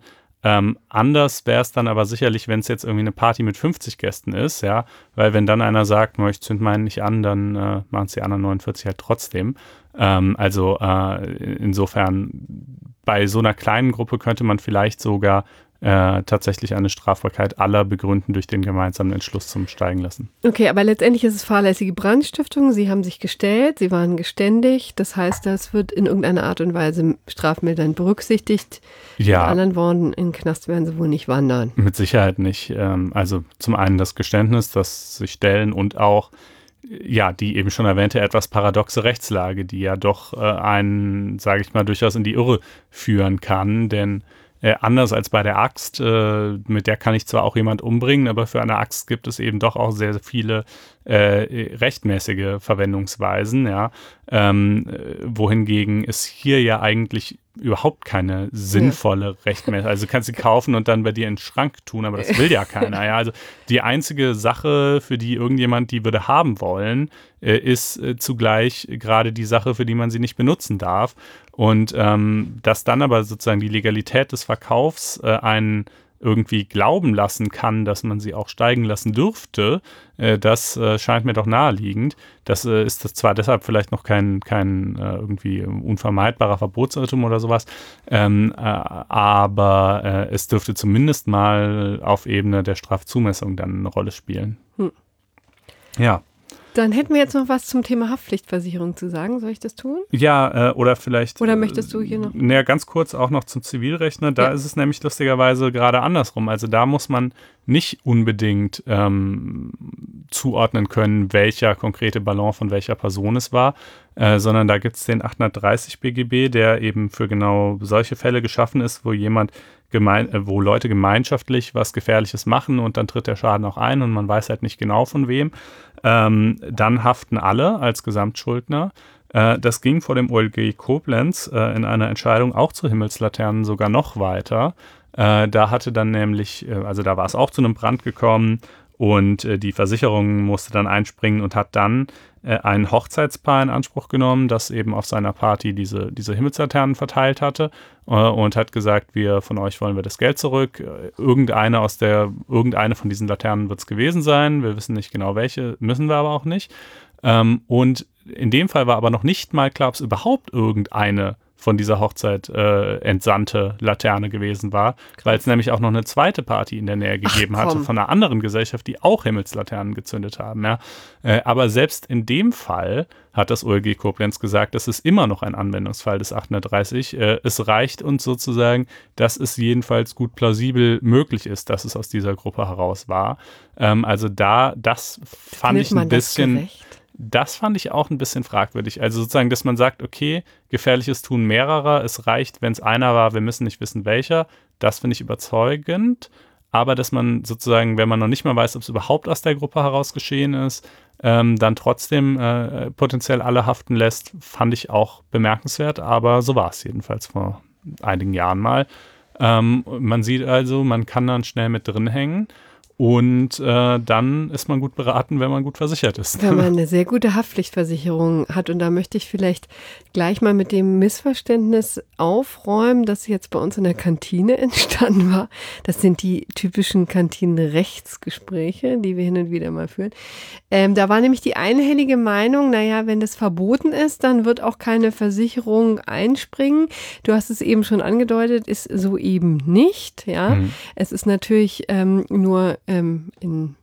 Ähm, anders wäre es dann aber sicherlich, wenn es jetzt irgendwie eine Party mit fünfzig Gästen ist, ja, weil wenn dann einer sagt, ich zünd meinen nicht an, dann äh, machen es die anderen neunundvierzig halt trotzdem. Ähm, also äh, insofern, bei so einer kleinen Gruppe könnte man vielleicht sogar Äh, tatsächlich eine Strafbarkeit aller begründen durch den gemeinsamen Entschluss zum Steigen lassen. Okay, aber letztendlich ist es fahrlässige Brandstiftung. Sie haben sich gestellt, Sie waren geständig. Das heißt, das wird in irgendeiner Art und Weise strafmildernd berücksichtigt. Ja. Mit anderen Worten, in den Knast werden Sie wohl nicht wandern. Mit Sicherheit nicht. Ähm, also zum einen das Geständnis, das sich stellen und auch ja, die eben schon erwähnte etwas paradoxe Rechtslage, die ja doch äh, einen, sage ich mal, durchaus in die Irre führen kann, denn Äh, anders als bei der Axt, äh, mit der kann ich zwar auch jemand umbringen, aber für eine Axt gibt es eben doch auch sehr, sehr viele äh, rechtmäßige Verwendungsweisen, ja. Ähm, äh, wohingegen es hier ja eigentlich überhaupt keine sinnvolle ja. rechtmäßige, also du kannst sie kaufen und dann bei dir in den Schrank tun, aber das will ja keiner, ja. Also die einzige Sache, für die irgendjemand die würde haben wollen, äh, ist äh, zugleich gerade die Sache, für die man sie nicht benutzen darf. Und ähm, dass dann aber sozusagen die Legalität des Verkaufs äh, einen irgendwie glauben lassen kann, dass man sie auch steigen lassen dürfte, äh, das äh, scheint mir doch naheliegend. Das äh, ist das zwar deshalb vielleicht noch kein, kein äh, irgendwie unvermeidbarer Verbotsirrtum oder sowas, ähm, äh, aber äh, es dürfte zumindest mal auf Ebene der Strafzumessung dann eine Rolle spielen. Hm. Ja. Dann hätten wir jetzt noch was zum Thema Haftpflichtversicherung zu sagen. Soll ich das tun? Ja, äh, oder vielleicht... Oder möchtest du hier noch? Naja, ganz kurz auch noch zum Zivilrecht. Ne? Da ja. ist es nämlich lustigerweise gerade andersrum. Also da muss man nicht unbedingt ähm, zuordnen können, welcher konkrete Ballon von welcher Person es war, äh, sondern da gibt es den achthundertdreißig B G B, der eben für genau solche Fälle geschaffen ist, wo jemand gemein, äh, wo Leute gemeinschaftlich was Gefährliches machen und dann tritt der Schaden auch ein und man weiß halt nicht genau von wem. Ähm, dann haften alle als Gesamtschuldner. Äh, das ging vor dem O L G Koblenz äh, in einer Entscheidung auch zu Himmelslaternen sogar noch weiter. Äh, da hatte dann nämlich, äh, also da war es auch zu einem Brand gekommen und äh, die Versicherung musste dann einspringen und hat dann äh, ein Hochzeitspaar in Anspruch genommen, das eben auf seiner Party diese, diese Himmelslaternen verteilt hatte äh, und hat gesagt, wir von euch wollen wir das Geld zurück. Äh, irgendeine aus der, irgendeine von diesen Laternen wird es gewesen sein. Wir wissen nicht genau welche, müssen wir aber auch nicht. Ähm, und in dem Fall war aber noch nicht mal klar, ob es überhaupt irgendeine von dieser Hochzeit äh, entsandte Laterne gewesen war, weil es nämlich auch noch eine zweite Party in der Nähe gegeben Ach, hatte von einer anderen Gesellschaft, die auch Himmelslaternen gezündet haben. Ja. Äh, aber selbst in dem Fall hat das O L G Koblenz gesagt, das ist immer noch ein Anwendungsfall des achthundertdreißig. Äh, es reicht uns sozusagen, dass es jedenfalls gut plausibel möglich ist, dass es aus dieser Gruppe heraus war. Ähm, also da, das fand ich ein bisschen... Das fand ich auch ein bisschen fragwürdig. Also sozusagen, dass man sagt, okay, gefährliches Tun mehrerer, es reicht, wenn es einer war, wir müssen nicht wissen, welcher. Das finde ich überzeugend. Aber dass man sozusagen, wenn man noch nicht mal weiß, ob es überhaupt aus der Gruppe heraus geschehen ist, ähm, dann trotzdem äh, potenziell alle haften lässt, fand ich auch bemerkenswert. Aber so war es jedenfalls vor einigen Jahren mal. Ähm, man sieht also, man kann dann schnell mit drin hängen. Und äh, dann ist man gut beraten, wenn man gut versichert ist. Wenn man eine sehr gute Haftpflichtversicherung hat. Und da möchte ich vielleicht gleich mal mit dem Missverständnis aufräumen, das jetzt bei uns in der Kantine entstanden war. Das sind die typischen Kantinenrechtsgespräche, die wir hin und wieder mal führen. Ähm, da war nämlich die einhellige Meinung, naja, wenn das verboten ist, dann wird auch keine Versicherung einspringen. Du hast es eben schon angedeutet, ist so eben nicht. Ja, mhm. Es ist natürlich ähm, nur ähm, in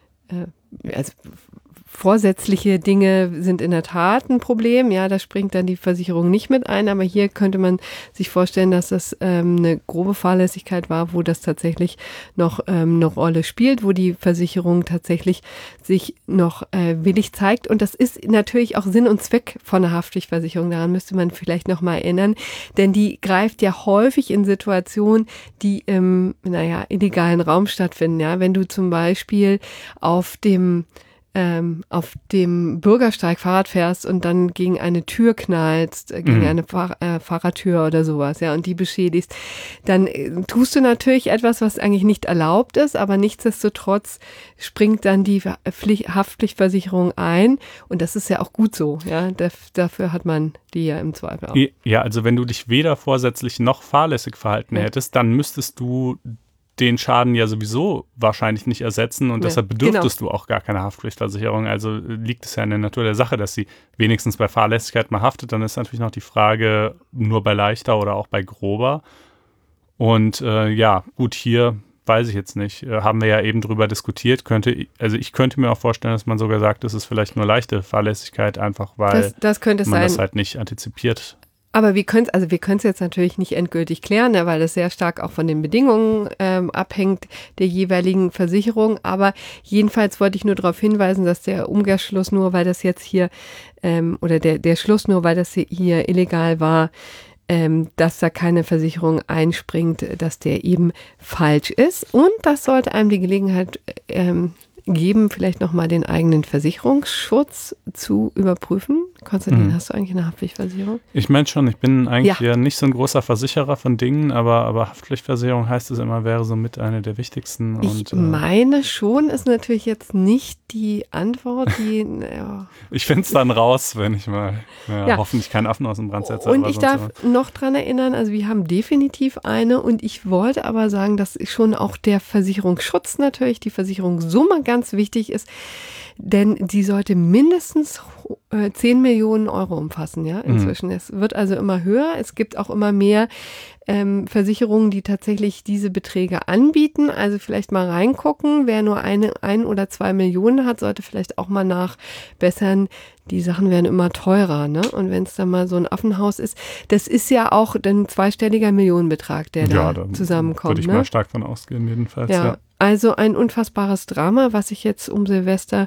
äh, also vorsätzliche Dinge sind in der Tat ein Problem. Ja, da springt dann die Versicherung nicht mit ein. Aber hier könnte man sich vorstellen, dass das ähm, eine grobe Fahrlässigkeit war, wo das tatsächlich noch ähm, eine Rolle spielt, wo die Versicherung tatsächlich sich noch äh, willig zeigt. Und das ist natürlich auch Sinn und Zweck von einer Haftpflichtversicherung. Daran müsste man vielleicht noch mal erinnern. Denn die greift ja häufig in Situationen, die im, naja, illegalen Raum stattfinden. Ja, wenn du zum Beispiel auf dem ähm, auf dem Bürgersteig Fahrrad fährst und dann gegen eine Tür knallst, äh, gegen Mhm. eine Fahr- äh, Fahrradtür oder sowas, ja, und die beschädigst, dann äh, tust du natürlich etwas, was eigentlich nicht erlaubt ist, aber nichtsdestotrotz springt dann die Pflicht, Haftpflichtversicherung ein und das ist ja auch gut so, ja, Daf- dafür hat man die ja im Zweifel auch. Ja, also wenn du dich weder vorsätzlich noch fahrlässig verhalten Ja. hättest, dann müsstest du den Schaden ja sowieso wahrscheinlich nicht ersetzen und Ja, deshalb bedürftest du auch gar keine Haftpflichtversicherung. Also liegt es ja in der Natur der Sache, dass sie wenigstens bei Fahrlässigkeit mal haftet. Dann ist natürlich noch die Frage, nur bei leichter oder auch bei grober. Und äh, ja, gut, hier weiß ich jetzt nicht. Äh, haben wir ja eben drüber diskutiert. Könnte, also ich könnte mir auch vorstellen, dass man sogar sagt, es ist vielleicht nur leichte Fahrlässigkeit, einfach weil Das, das könnte es man sein. das halt nicht antizipiert. Aber wir können es, also wir können es jetzt natürlich nicht endgültig klären, ne, weil das sehr stark auch von den Bedingungen ähm, abhängt der jeweiligen Versicherung. Aber jedenfalls wollte ich nur darauf hinweisen, dass der Umkehrschluss nur, weil das jetzt hier ähm, oder der der Schluss nur, weil das hier illegal war, ähm, dass da keine Versicherung einspringt, dass der eben falsch ist. Und das sollte einem die Gelegenheit ähm, geben, vielleicht nochmal den eigenen Versicherungsschutz zu überprüfen. Konstantin, Mhm. hast du eigentlich eine Haftpflichtversicherung? Ich meine schon, ich bin eigentlich Ja. ja nicht so ein großerVersicherer von Dingen, aber, aber Haftpflichtversicherung heißt es immer, wäre so mit eine der wichtigsten. Ich Und, äh, meine schon, ist natürlich jetzt nicht die Antwort, die. Ja. ich finde es dann raus, wenn ich mal ja, Ja. hoffentlich keinen Affen aus dem Brand setze. Und aber ich sonst darf noch dran erinnern, also wir haben definitiv eine und ich wollte aber sagen, dass schon auch der Versicherungsschutz natürlich, die Versicherungssumme ganz wichtig ist, denn die sollte mindestens äh, zehn Millionen Euro umfassen, ja, inzwischen. Mhm. Es wird also immer höher, es gibt auch immer mehr ähm, Versicherungen, die tatsächlich diese Beträge anbieten, also vielleicht mal reingucken, wer nur eine, ein oder zwei Millionen hat, sollte vielleicht auch mal nachbessern. Die Sachen werden immer teurer, ne? Und wenn es dann mal so ein Affenhaus ist, das ist ja auch ein zweistelliger Millionenbetrag, der ja, da da zusammenkommt. würde ich ne? mal stark von ausgehen, jedenfalls. Ja, Ja. also ein unfassbares Drama, was sich jetzt um Silvester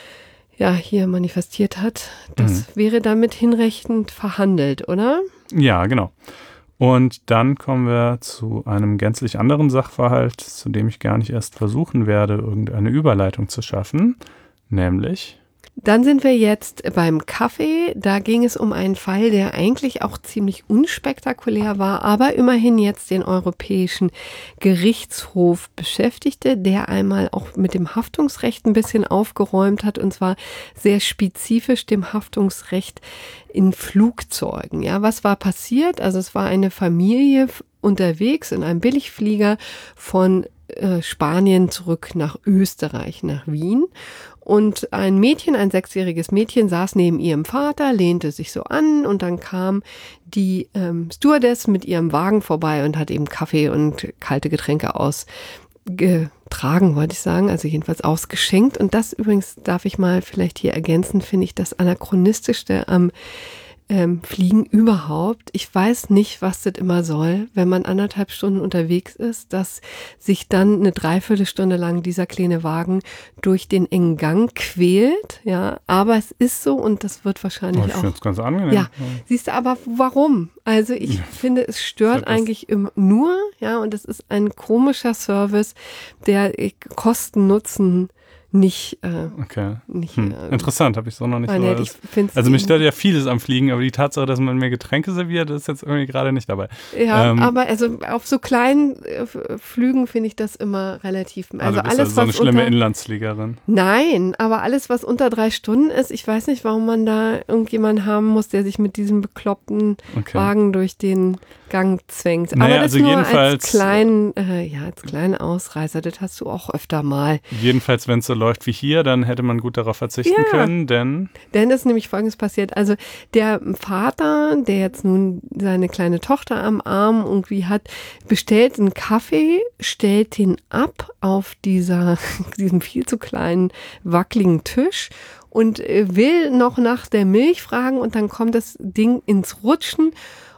ja hier manifestiert hat. Das Mhm. wäre damit hinreichend verhandelt, oder? ja, genau. Und dann kommen wir zu einem gänzlich anderen Sachverhalt, zu dem ich gar nicht erst versuchen werde, irgendeine Überleitung zu schaffen, nämlich... Dann sind wir jetzt beim Kaffee. Da ging es um einen Fall, der eigentlich auch ziemlich unspektakulär war, aber immerhin jetzt den Europäischen Gerichtshof beschäftigte, der einmal auch mit dem Haftungsrecht ein bisschen aufgeräumt hat, und zwar sehr spezifisch dem Haftungsrecht in Flugzeugen. Ja, was war passiert? Also es war eine Familie unterwegs in einem Billigflieger von äh, Spanien zurück nach Österreich, nach Wien. Und ein Mädchen, ein sechsjähriges Mädchen, saß neben ihrem Vater, lehnte sich so an und dann kam die ähm, Stewardess mit ihrem Wagen vorbei und hat eben Kaffee und kalte Getränke ausgetragen, wollte ich sagen, also jedenfalls ausgeschenkt. Und das übrigens darf ich mal vielleicht hier ergänzen, finde ich das Anachronistischste am Ähm, Fliegen überhaupt. Ich weiß nicht, was das immer soll, wenn man anderthalb Stunden unterwegs ist, dass sich dann eine Dreiviertelstunde lang dieser kleine Wagen durch den engen Gang quält, ja, aber es ist so und das wird wahrscheinlich Oh, ich auch. finde es ganz angenehm. Ja, siehst du, aber warum? Also ich Ja. finde, es stört Das ist- eigentlich im, nur, ja, und es ist ein komischer Service, der äh, Kosten-Nutzen nicht, äh, Okay. nicht Hm. äh, Interessant, habe ich so noch nicht so. ich Das, find's also mich eben- stört ja vieles am Fliegen, aber die Tatsache, dass man mir Getränke serviert, ist jetzt irgendwie gerade nicht dabei. Ja, Ähm, aber also auf so kleinen äh, F- Flügen finde ich das immer relativ. Also, Also, bist alles, du so eine was schlimme unter, Inlandsfliegerin. Nein, aber alles, was unter drei Stunden ist, ich weiß nicht, warum man da irgendjemanden haben muss, der sich mit diesem bekloppten Okay. Wagen durch den Gang zwängt. Naja, aber das also nur jedenfalls- als kleinen, äh, ja, als kleinen Ausreißer, das hast du auch öfter mal. Jedenfalls, wenn es so läuft wie hier, dann hätte man gut darauf verzichten Ja. können, denn Denn es ist nämlich Folgendes passiert. Also der Vater, der jetzt nun seine kleine Tochter am Arm irgendwie hat, bestellt einen Kaffee, stellt ihn ab auf dieser, diesem viel zu kleinen, wackeligen Tisch und äh, will noch nach der Milch fragen und dann kommt das Ding ins Rutschen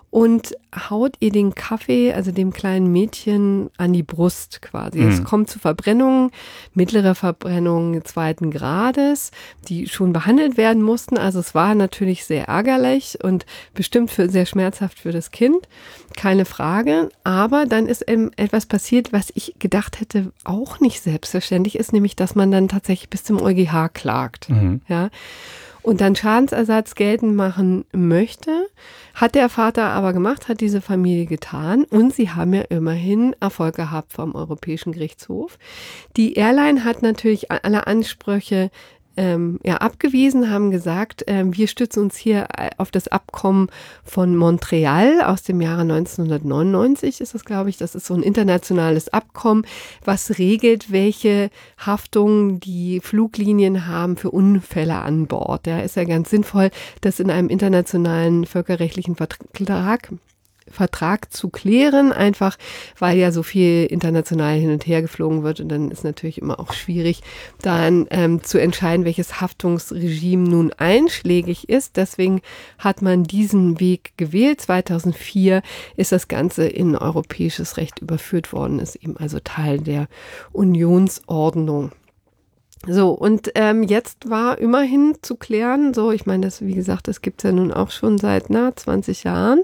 und haut ihr den Kaffee, also dem kleinen Mädchen, an die Brust quasi. Mhm. Es kommt zu Verbrennungen, mittlere Verbrennungen zweiten Grades, die schon behandelt werden mussten. Also es war natürlich sehr ärgerlich und bestimmt für sehr schmerzhaft für das Kind, keine Frage. Aber dann ist eben etwas passiert, was ich gedacht hätte, auch nicht selbstverständlich ist, nämlich, dass man dann tatsächlich bis zum EuGH klagt. Mhm. Ja. Und dann Schadensersatz geltend machen möchte, hat der Vater aber gemacht, hat diese Familie getan und sie haben ja immerhin Erfolg gehabt vom Europäischen Gerichtshof. Die Airline hat natürlich alle Ansprüche ähm, ja, abgewiesen, haben gesagt, ähm, wir stützen uns hier auf das Abkommen von Montreal aus dem Jahre neunzehnhundertneunundneunzig, ist das, glaube ich. Das ist so ein internationales Abkommen, was regelt, welche Haftung die Fluglinien haben für Unfälle an Bord. Da ist ja ganz sinnvoll, das in einem internationalen völkerrechtlichen Vertrag Vertrag zu klären, einfach weil ja so viel international hin und her geflogen wird und dann ist natürlich immer auch schwierig, dann ähm, zu entscheiden, welches Haftungsregime nun einschlägig ist. Deswegen hat man diesen Weg gewählt. zweitausendvier ist das Ganze in europäisches Recht überführt worden, ist eben also Teil der Unionsordnung. So, und ähm, jetzt war immerhin zu klären, so, ich meine, das, wie gesagt, das gibt es ja nun auch schon seit na, zwanzig Jahren.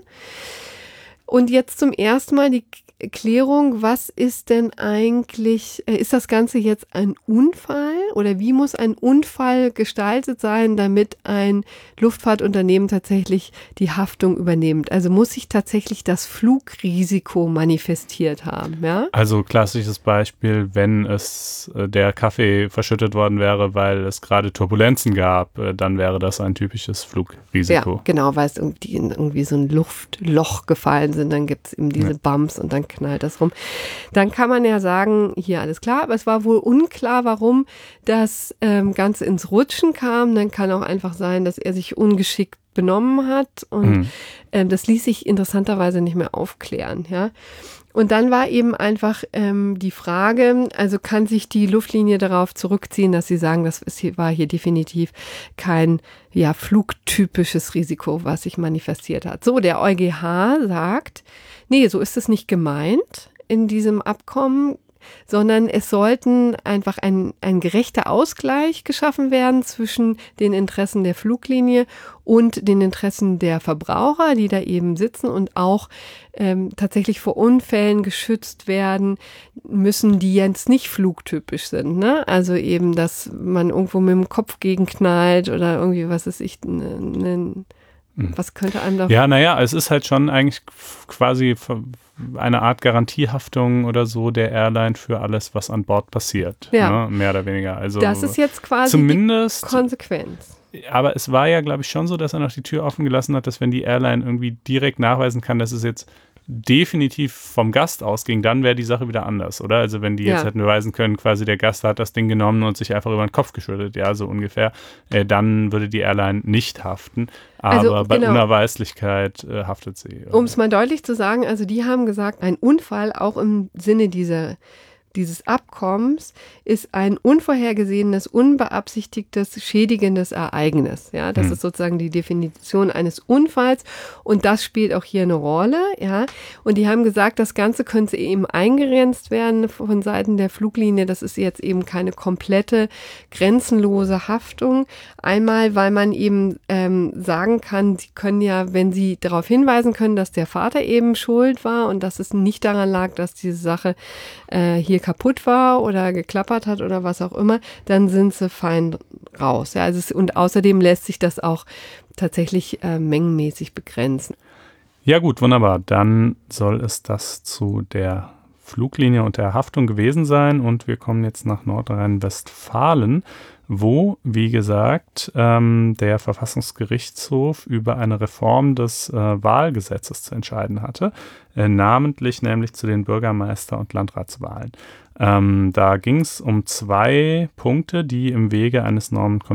Und jetzt zum ersten Mal die Klärung, was ist denn eigentlich, ist das Ganze jetzt ein Unfall oder wie muss ein Unfall gestaltet sein, damit ein Luftfahrtunternehmen tatsächlich die Haftung übernimmt? Also muss sich tatsächlich das Flugrisiko manifestiert haben, ja? Also klassisches Beispiel, wenn es äh, der Kaffee verschüttet worden wäre, weil es gerade Turbulenzen gab, äh, dann wäre das ein typisches Flugrisiko. Ja, genau, weil es irgendwie in irgendwie so ein Luftloch gefallen sind, dann gibt es eben diese ja. Bumps und dann knallt das rum. Dann kann man ja sagen, hier alles klar, aber es war wohl unklar, warum das ähm, Ganze ins Rutschen kam. Dann kann auch einfach sein, dass er sich ungeschickt benommen hat und mhm. ähm, das ließ sich interessanterweise nicht mehr aufklären, ja. Und dann war eben einfach ähm, die Frage, also kann sich die Luftlinie darauf zurückziehen, dass sie sagen, das ist hier, war hier definitiv kein ja, flugtypisches Risiko, was sich manifestiert hat. So, der EuGH sagt, nee, so ist es nicht gemeint in diesem Abkommen, sondern es sollten einfach ein, ein gerechter Ausgleich geschaffen werden zwischen den Interessen der Fluglinie und den Interessen der Verbraucher, die da eben sitzen und auch ähm, tatsächlich vor Unfällen geschützt werden müssen, die jetzt nicht flugtypisch sind, ne? Also eben, dass man irgendwo mit dem Kopf gegenknallt oder irgendwie, was ist ich, ne, ne, was könnte einem da... Ja, naja, es ist halt schon eigentlich quasi eine Art Garantiehaftung oder so der Airline für alles, was an Bord passiert. Ja. Ne? Mehr oder weniger. Also das ist jetzt quasi zumindest, die Konsequenz. Aber es war ja, glaube ich, schon so, dass er noch die Tür offen gelassen hat, dass wenn die Airline irgendwie direkt nachweisen kann, dass es jetzt definitiv vom Gast ausging, dann wäre die Sache wieder anders, oder? Also wenn die jetzt ja. hätten beweisen können, quasi der Gast hat das Ding genommen und sich einfach über den Kopf geschüttet, ja, so ungefähr, äh, dann würde die Airline nicht haften. Aber also, bei genau. Unerweislichkeit äh, haftet sie. Um es mal deutlich zu sagen, also die haben gesagt, ein Unfall auch im Sinne dieser dieses Abkommens ist ein unvorhergesehenes, unbeabsichtigtes, schädigendes Ereignis. Ja, das hm. ist sozusagen die Definition eines Unfalls und das spielt auch hier eine Rolle. Ja, und die haben gesagt, das Ganze könnte eben eingegrenzt werden von Seiten der Fluglinie. Das ist jetzt eben keine komplette, grenzenlose Haftung. Einmal, weil man eben ähm, sagen kann, sie können ja, wenn sie darauf hinweisen können, dass der Vater eben schuld war und dass es nicht daran lag, dass diese Sache äh, hier kaputt war oder geklappert hat oder was auch immer, dann sind sie fein raus. Ja, also es, und außerdem lässt sich das auch tatsächlich äh, mengenmäßig begrenzen. Ja gut, wunderbar. Dann soll es das zu der Fluglinie und der Haftung gewesen sein und wir kommen jetzt nach Nordrhein-Westfalen, wo, wie gesagt, ähm, der Verfassungsgerichtshof über eine Reform des äh, Wahlgesetzes zu entscheiden hatte, äh, namentlich nämlich zu den Bürgermeister- und Landratswahlen. Ähm, da ging es um zwei Punkte, die im Wege eines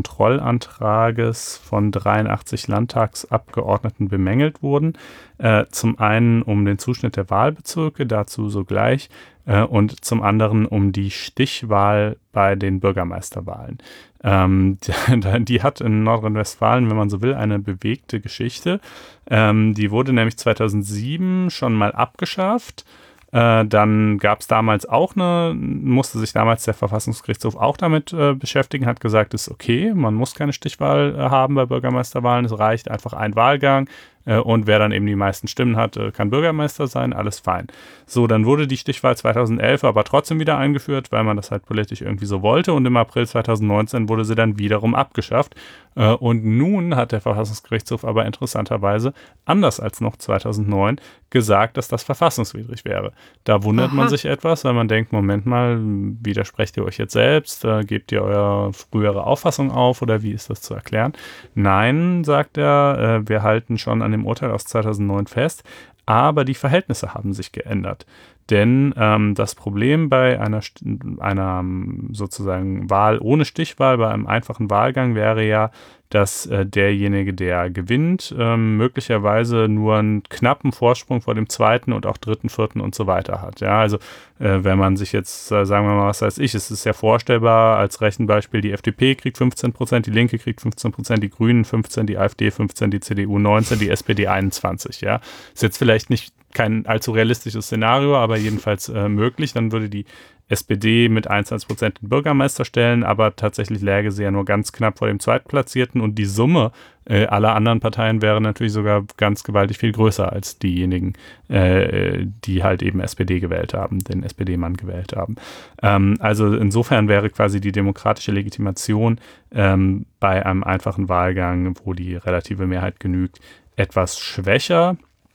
Normenkontrollantrages von dreiundachtzig Landtagsabgeordneten bemängelt wurden. Äh, zum einen um den Zuschnitt der Wahlbezirke, dazu sogleich, äh, und zum anderen um die Stichwahl bei den Bürgermeisterwahlen. Ähm, die, die hat in Nordrhein-Westfalen, wenn man so will, eine bewegte Geschichte. Ähm, die wurde nämlich zweitausendsieben schon mal abgeschafft. Äh, dann gab es damals auch eine, musste sich damals der Verfassungsgerichtshof auch damit äh, beschäftigen, hat gesagt, ist okay, man muss keine Stichwahl äh, haben bei Bürgermeisterwahlen, es reicht einfach ein Wahlgang. Und wer dann eben die meisten Stimmen hat, kann Bürgermeister sein, alles fein. So, dann wurde die Stichwahl zweitausendelf aber trotzdem wieder eingeführt, weil man das halt politisch irgendwie so wollte. Und im April zweitausendneunzehn wurde sie dann wiederum abgeschafft. Und nun hat der Verfassungsgerichtshof aber interessanterweise, anders als noch zweitausendneun, gesagt, dass das verfassungswidrig wäre. Da wundert Aha. man sich etwas, weil man denkt, Moment mal, widersprecht ihr euch jetzt selbst? Gebt ihr eure frühere Auffassung auf oder wie ist das zu erklären? Nein, sagt er, wir halten schon an dem Urteil aus zweitausendneun fest, aber die Verhältnisse haben sich geändert. Denn ähm, das Problem bei einer, einer sozusagen Wahl ohne Stichwahl, bei einem einfachen Wahlgang wäre ja, dass äh, derjenige, der gewinnt, ähm, möglicherweise nur einen knappen Vorsprung vor dem zweiten und auch dritten, vierten und so weiter hat. Ja, also äh, wenn man sich jetzt, äh, sagen wir mal, was weiß ich, es ist ja vorstellbar, als Rechenbeispiel, die F D P kriegt fünfzehn Prozent, die Linke kriegt fünfzehn Prozent, die Grünen fünfzehn, die AfD fünfzehn, die C D U neunzehn, die S P D einundzwanzig. Ja, ist jetzt vielleicht nicht kein allzu realistisches Szenario, aber jedenfalls äh, möglich. Dann würde die S P D mit einundzwanzig Prozent den Bürgermeister stellen, aber tatsächlich läge sie ja nur ganz knapp vor dem Zweitplatzierten und die Summe äh, aller anderen Parteien wäre natürlich sogar ganz gewaltig viel größer als diejenigen, äh, die halt eben S P D gewählt haben, den S P D-Mann gewählt haben. Ähm, also insofern wäre quasi die demokratische Legitimation ähm, bei einem einfachen Wahlgang, wo die relative Mehrheit genügt, etwas schwächer.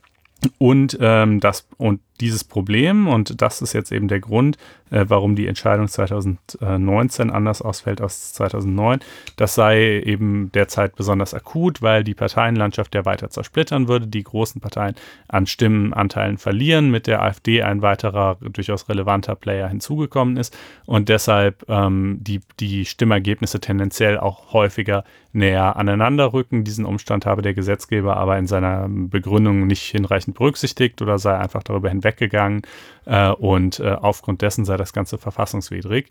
Und, ähm, das, und dieses Problem, und das ist jetzt eben der Grund, äh, warum die Entscheidung zweitausendneunzehn anders ausfällt als zweitausendneun, das sei eben derzeit besonders akut, weil die Parteienlandschaft ja weiter zersplittern würde, die großen Parteien an Stimmenanteilen verlieren, mit der AfD ein weiterer durchaus relevanter Player hinzugekommen ist und deshalb ähm, die, die Stimmergebnisse tendenziell auch häufiger näher aneinander rücken. Diesen Umstand habe der Gesetzgeber aber in seiner Begründung nicht hinreichend berücksichtigt oder sei einfach darüber hinweggegangen äh, und äh, aufgrund dessen sei das Ganze verfassungswidrig.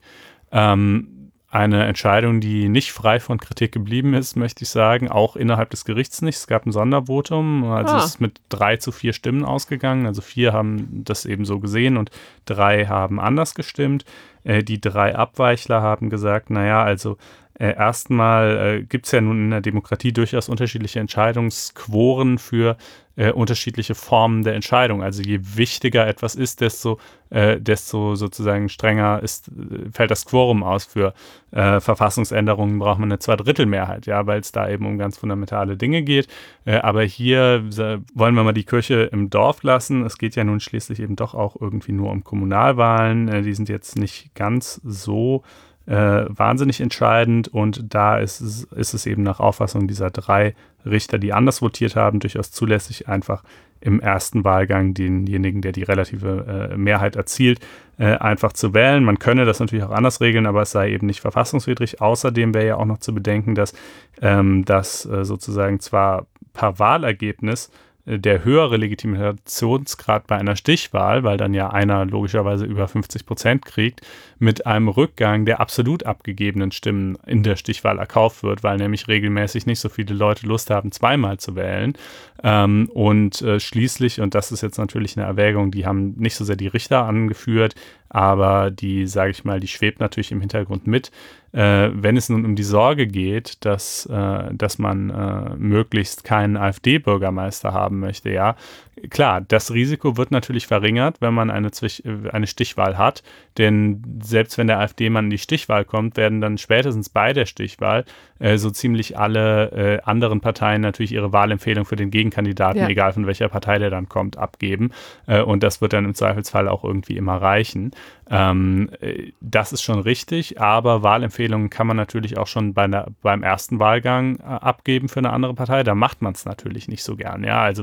Ähm, eine Entscheidung, die nicht frei von Kritik geblieben ist, möchte ich sagen, auch innerhalb des Gerichts nicht. Es gab ein Sondervotum, also ah. es ist mit drei zu vier Stimmen ausgegangen, also vier haben das eben so gesehen und drei haben anders gestimmt. Äh, die drei Abweichler haben gesagt, naja, also Äh, erstmal äh, gibt es ja nun in der Demokratie durchaus unterschiedliche Entscheidungsquoren für äh, unterschiedliche Formen der Entscheidung. Also je wichtiger etwas ist, desto, äh, desto sozusagen strenger ist, fällt das Quorum aus. Für äh, Verfassungsänderungen braucht man eine Zweidrittelmehrheit, ja, weil es da eben um ganz fundamentale Dinge geht. Äh, aber hier äh, wollen wir mal die Kirche im Dorf lassen. Es geht ja nun schließlich eben doch auch irgendwie nur um Kommunalwahlen. Äh, die sind jetzt nicht ganz so Äh, wahnsinnig entscheidend und da ist es, ist es eben nach Auffassung dieser drei Richter, die anders votiert haben, durchaus zulässig, einfach im ersten Wahlgang denjenigen, der die relative äh, Mehrheit erzielt, äh, einfach zu wählen. Man könne das natürlich auch anders regeln, aber es sei eben nicht verfassungswidrig. Außerdem wäre ja auch noch zu bedenken, dass ähm, das äh, sozusagen zwar per Wahlergebnis der höhere Legitimationsgrad bei einer Stichwahl, weil dann ja einer logischerweise über fünfzig Prozent kriegt, mit einem Rückgang der absolut abgegebenen Stimmen in der Stichwahl erkauft wird, weil nämlich regelmäßig nicht so viele Leute Lust haben, zweimal zu wählen. Ähm, und äh, schließlich, und das ist jetzt natürlich eine Erwägung, die haben nicht so sehr die Richter angeführt, aber die, sage ich mal, die schwebt natürlich im Hintergrund mit. Äh, wenn es nun um die Sorge geht, dass, äh, dass man äh, möglichst keinen AfD-Bürgermeister haben möchte, ja, klar, das Risiko wird natürlich verringert, wenn man eine, Zwich- eine Stichwahl hat, denn selbst wenn der AfD-Mann in die Stichwahl kommt, werden dann spätestens bei der Stichwahl äh, so ziemlich alle äh, anderen Parteien natürlich ihre Wahlempfehlung für den Gegenkandidaten, ja. egal von welcher Partei der dann kommt, abgeben äh, und das wird dann im Zweifelsfall auch irgendwie immer reichen. Ähm, das ist schon richtig, aber Wahlempfehlungen kann man natürlich auch schon bei einer, beim ersten Wahlgang äh, abgeben für eine andere Partei. Da macht man es natürlich nicht so gern. Ja, also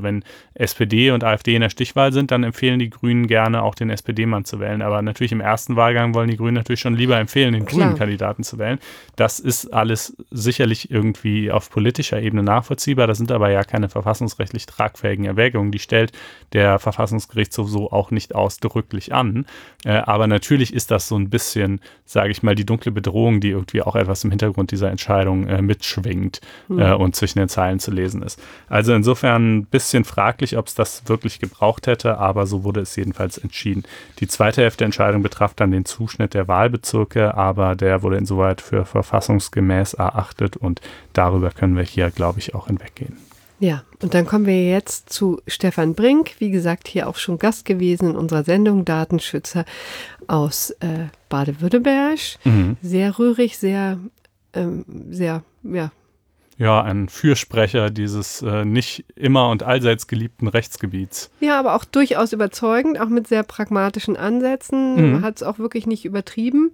Also wenn S P D und AfD in der Stichwahl sind, dann empfehlen die Grünen gerne auch den S P D-Mann zu wählen. Aber natürlich im ersten Wahlgang wollen die Grünen natürlich schon lieber empfehlen, den Klar. grünen Kandidaten zu wählen. Das ist alles sicherlich irgendwie auf politischer Ebene nachvollziehbar. Das sind aber ja keine verfassungsrechtlich tragfähigen Erwägungen. Die stellt der Verfassungsgerichtshof so auch nicht ausdrücklich an. Äh, aber natürlich ist das so ein bisschen, sage ich mal, die dunkle Bedrohung, die irgendwie auch etwas im Hintergrund dieser Entscheidung äh, mitschwingt mhm. äh, und zwischen den Zeilen zu lesen ist. Also insofern ein bisschen fraglich, ob es das wirklich gebraucht hätte, aber so wurde es jedenfalls entschieden. Die zweite Hälfte der Entscheidung betraf dann den Zuschnitt der Wahlbezirke, aber der wurde insoweit für verfassungsgemäß erachtet und darüber können wir hier, glaube ich, auch hinweggehen. Ja, und dann kommen wir jetzt zu Stefan Brink, wie gesagt, hier auch schon Gast gewesen in unserer Sendung, Datenschützer aus äh, Baden-Württemberg. Mhm. Sehr rührig, sehr, ähm, sehr, ja. Ja, ein Fürsprecher dieses äh, nicht immer und allseits geliebten Rechtsgebiets. Ja, aber auch durchaus überzeugend, auch mit sehr pragmatischen Ansätzen, mhm. hat es auch wirklich nicht übertrieben.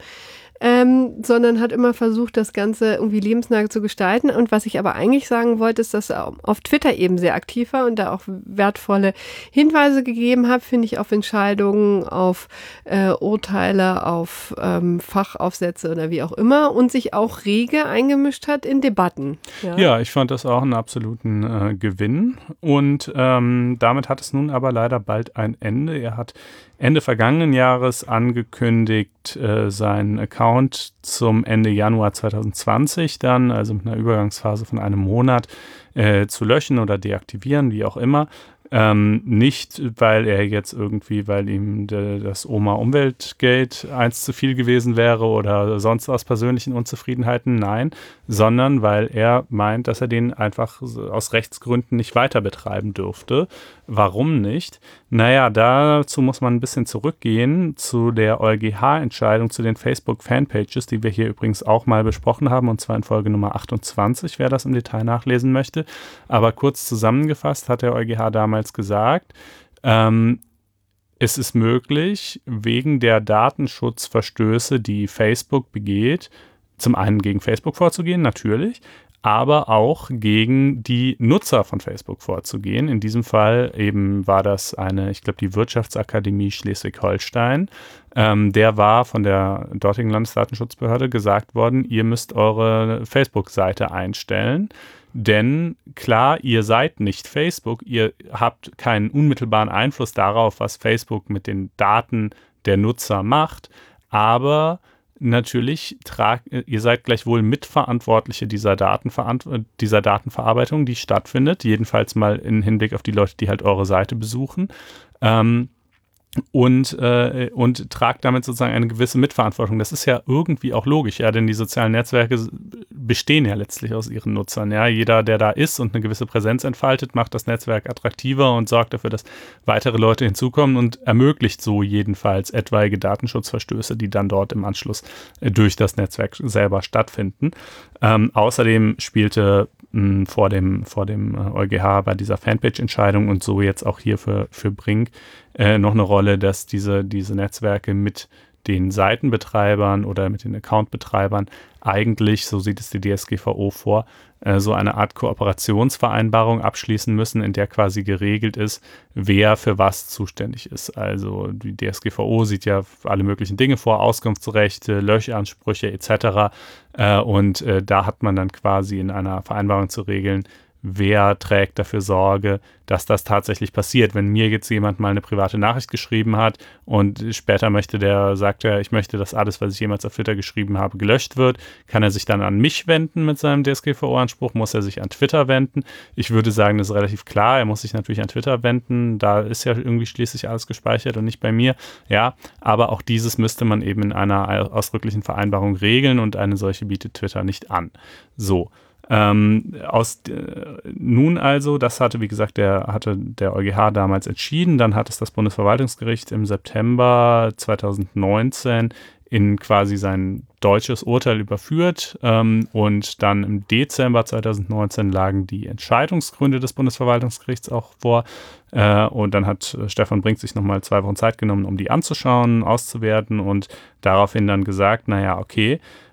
Ähm, sondern hat immer versucht, das Ganze irgendwie lebensnah zu gestalten. Und was ich aber eigentlich sagen wollte, ist, dass er auf Twitter eben sehr aktiv war und da auch wertvolle Hinweise gegeben hat, finde ich, auf Entscheidungen, auf äh, Urteile, auf ähm, Fachaufsätze oder wie auch immer und sich auch rege eingemischt hat in Debatten. Ja, ja ich fand das auch einen absoluten äh, Gewinn und ähm, damit hat es nun aber leider bald ein Ende. Er hat Ende vergangenen Jahres angekündigt, äh, seinen Account zum Ende Januar zwanzig zwanzig dann, also mit einer Übergangsphase von einem Monat, äh, zu löschen oder deaktivieren, wie auch immer. Ähm, nicht, weil er jetzt irgendwie, weil ihm de, das Oma-Umweltgeld eins zu viel gewesen wäre oder sonst aus persönlichen Unzufriedenheiten, nein, sondern weil er meint, dass er den einfach aus Rechtsgründen nicht weiter betreiben dürfte. Warum nicht? Naja, dazu muss man ein bisschen zurückgehen zu der EuGH-Entscheidung zu den Facebook-Fanpages, die wir hier übrigens auch mal besprochen haben, und zwar in Folge Nummer achtundzwanzig, wer das im Detail nachlesen möchte. Aber kurz zusammengefasst hat der EuGH damals gesagt, ähm, es ist möglich, wegen der Datenschutzverstöße, die Facebook begeht, zum einen gegen Facebook vorzugehen, natürlich, aber auch gegen die Nutzer von Facebook vorzugehen. In diesem Fall eben war das eine, ich glaube, die Wirtschaftsakademie Schleswig-Holstein. Ähm, der war von der dortigen Landesdatenschutzbehörde gesagt worden, ihr müsst eure Facebook-Seite einstellen. Denn klar, ihr seid nicht Facebook, ihr habt keinen unmittelbaren Einfluss darauf, was Facebook mit den Daten der Nutzer macht, aber natürlich, trag, ihr seid gleichwohl Mitverantwortliche dieser, Datenverant- dieser Datenverarbeitung, die stattfindet, jedenfalls mal im Hinblick auf die Leute, die halt eure Seite besuchen. Ähm, Und, äh, und tragt damit sozusagen eine gewisse Mitverantwortung. Das ist ja irgendwie auch logisch, ja, denn die sozialen Netzwerke bestehen ja letztlich aus ihren Nutzern. Ja, jeder, der da ist und eine gewisse Präsenz entfaltet, macht das Netzwerk attraktiver und sorgt dafür, dass weitere Leute hinzukommen und ermöglicht so jedenfalls etwaige Datenschutzverstöße, die dann dort im Anschluss äh, durch das Netzwerk selber stattfinden. Ähm, außerdem spielte mh, vor dem, vor dem äh, EuGH bei dieser Fanpage-Entscheidung und so jetzt auch hier für, für Brink äh, noch eine Rolle, dass diese, diese Netzwerke mit den Seitenbetreibern oder mit den Accountbetreibern eigentlich, so sieht es die D S G V O vor, äh, so eine Art Kooperationsvereinbarung abschließen müssen, in der quasi geregelt ist, wer für was zuständig ist. Also die D S G V O sieht ja alle möglichen Dinge vor, Auskunftsrechte, Löchansprüche et cetera. Äh, und äh, da hat man dann quasi in einer Vereinbarung zu regeln, wer trägt dafür Sorge, dass das tatsächlich passiert. Wenn mir jetzt jemand mal eine private Nachricht geschrieben hat und später möchte der, sagt er, ich möchte, dass alles, was ich jemals auf Twitter geschrieben habe, gelöscht wird, kann er sich dann an mich wenden mit seinem D S G V O-Anspruch, muss er sich an Twitter wenden. Ich würde sagen, das ist relativ klar, er muss sich natürlich an Twitter wenden, da ist ja irgendwie schließlich alles gespeichert und nicht bei mir. Ja, aber auch dieses müsste man eben in einer ausdrücklichen Vereinbarung regeln und eine solche bietet Twitter nicht an. So. Ähm, aus, äh, nun also, das hatte, wie gesagt, der, hatte der EuGH damals entschieden, dann hat es das Bundesverwaltungsgericht im September zwanzig neunzehn in quasi sein deutsches Urteil überführt ähm, und dann im Dezember zwanzig neunzehn lagen die Entscheidungsgründe des Bundesverwaltungsgerichts auch vor äh, und dann hat Stefan Brink sich nochmal zwei Wochen Zeit genommen, um die anzuschauen, auszuwerten und daraufhin dann gesagt, naja, okay,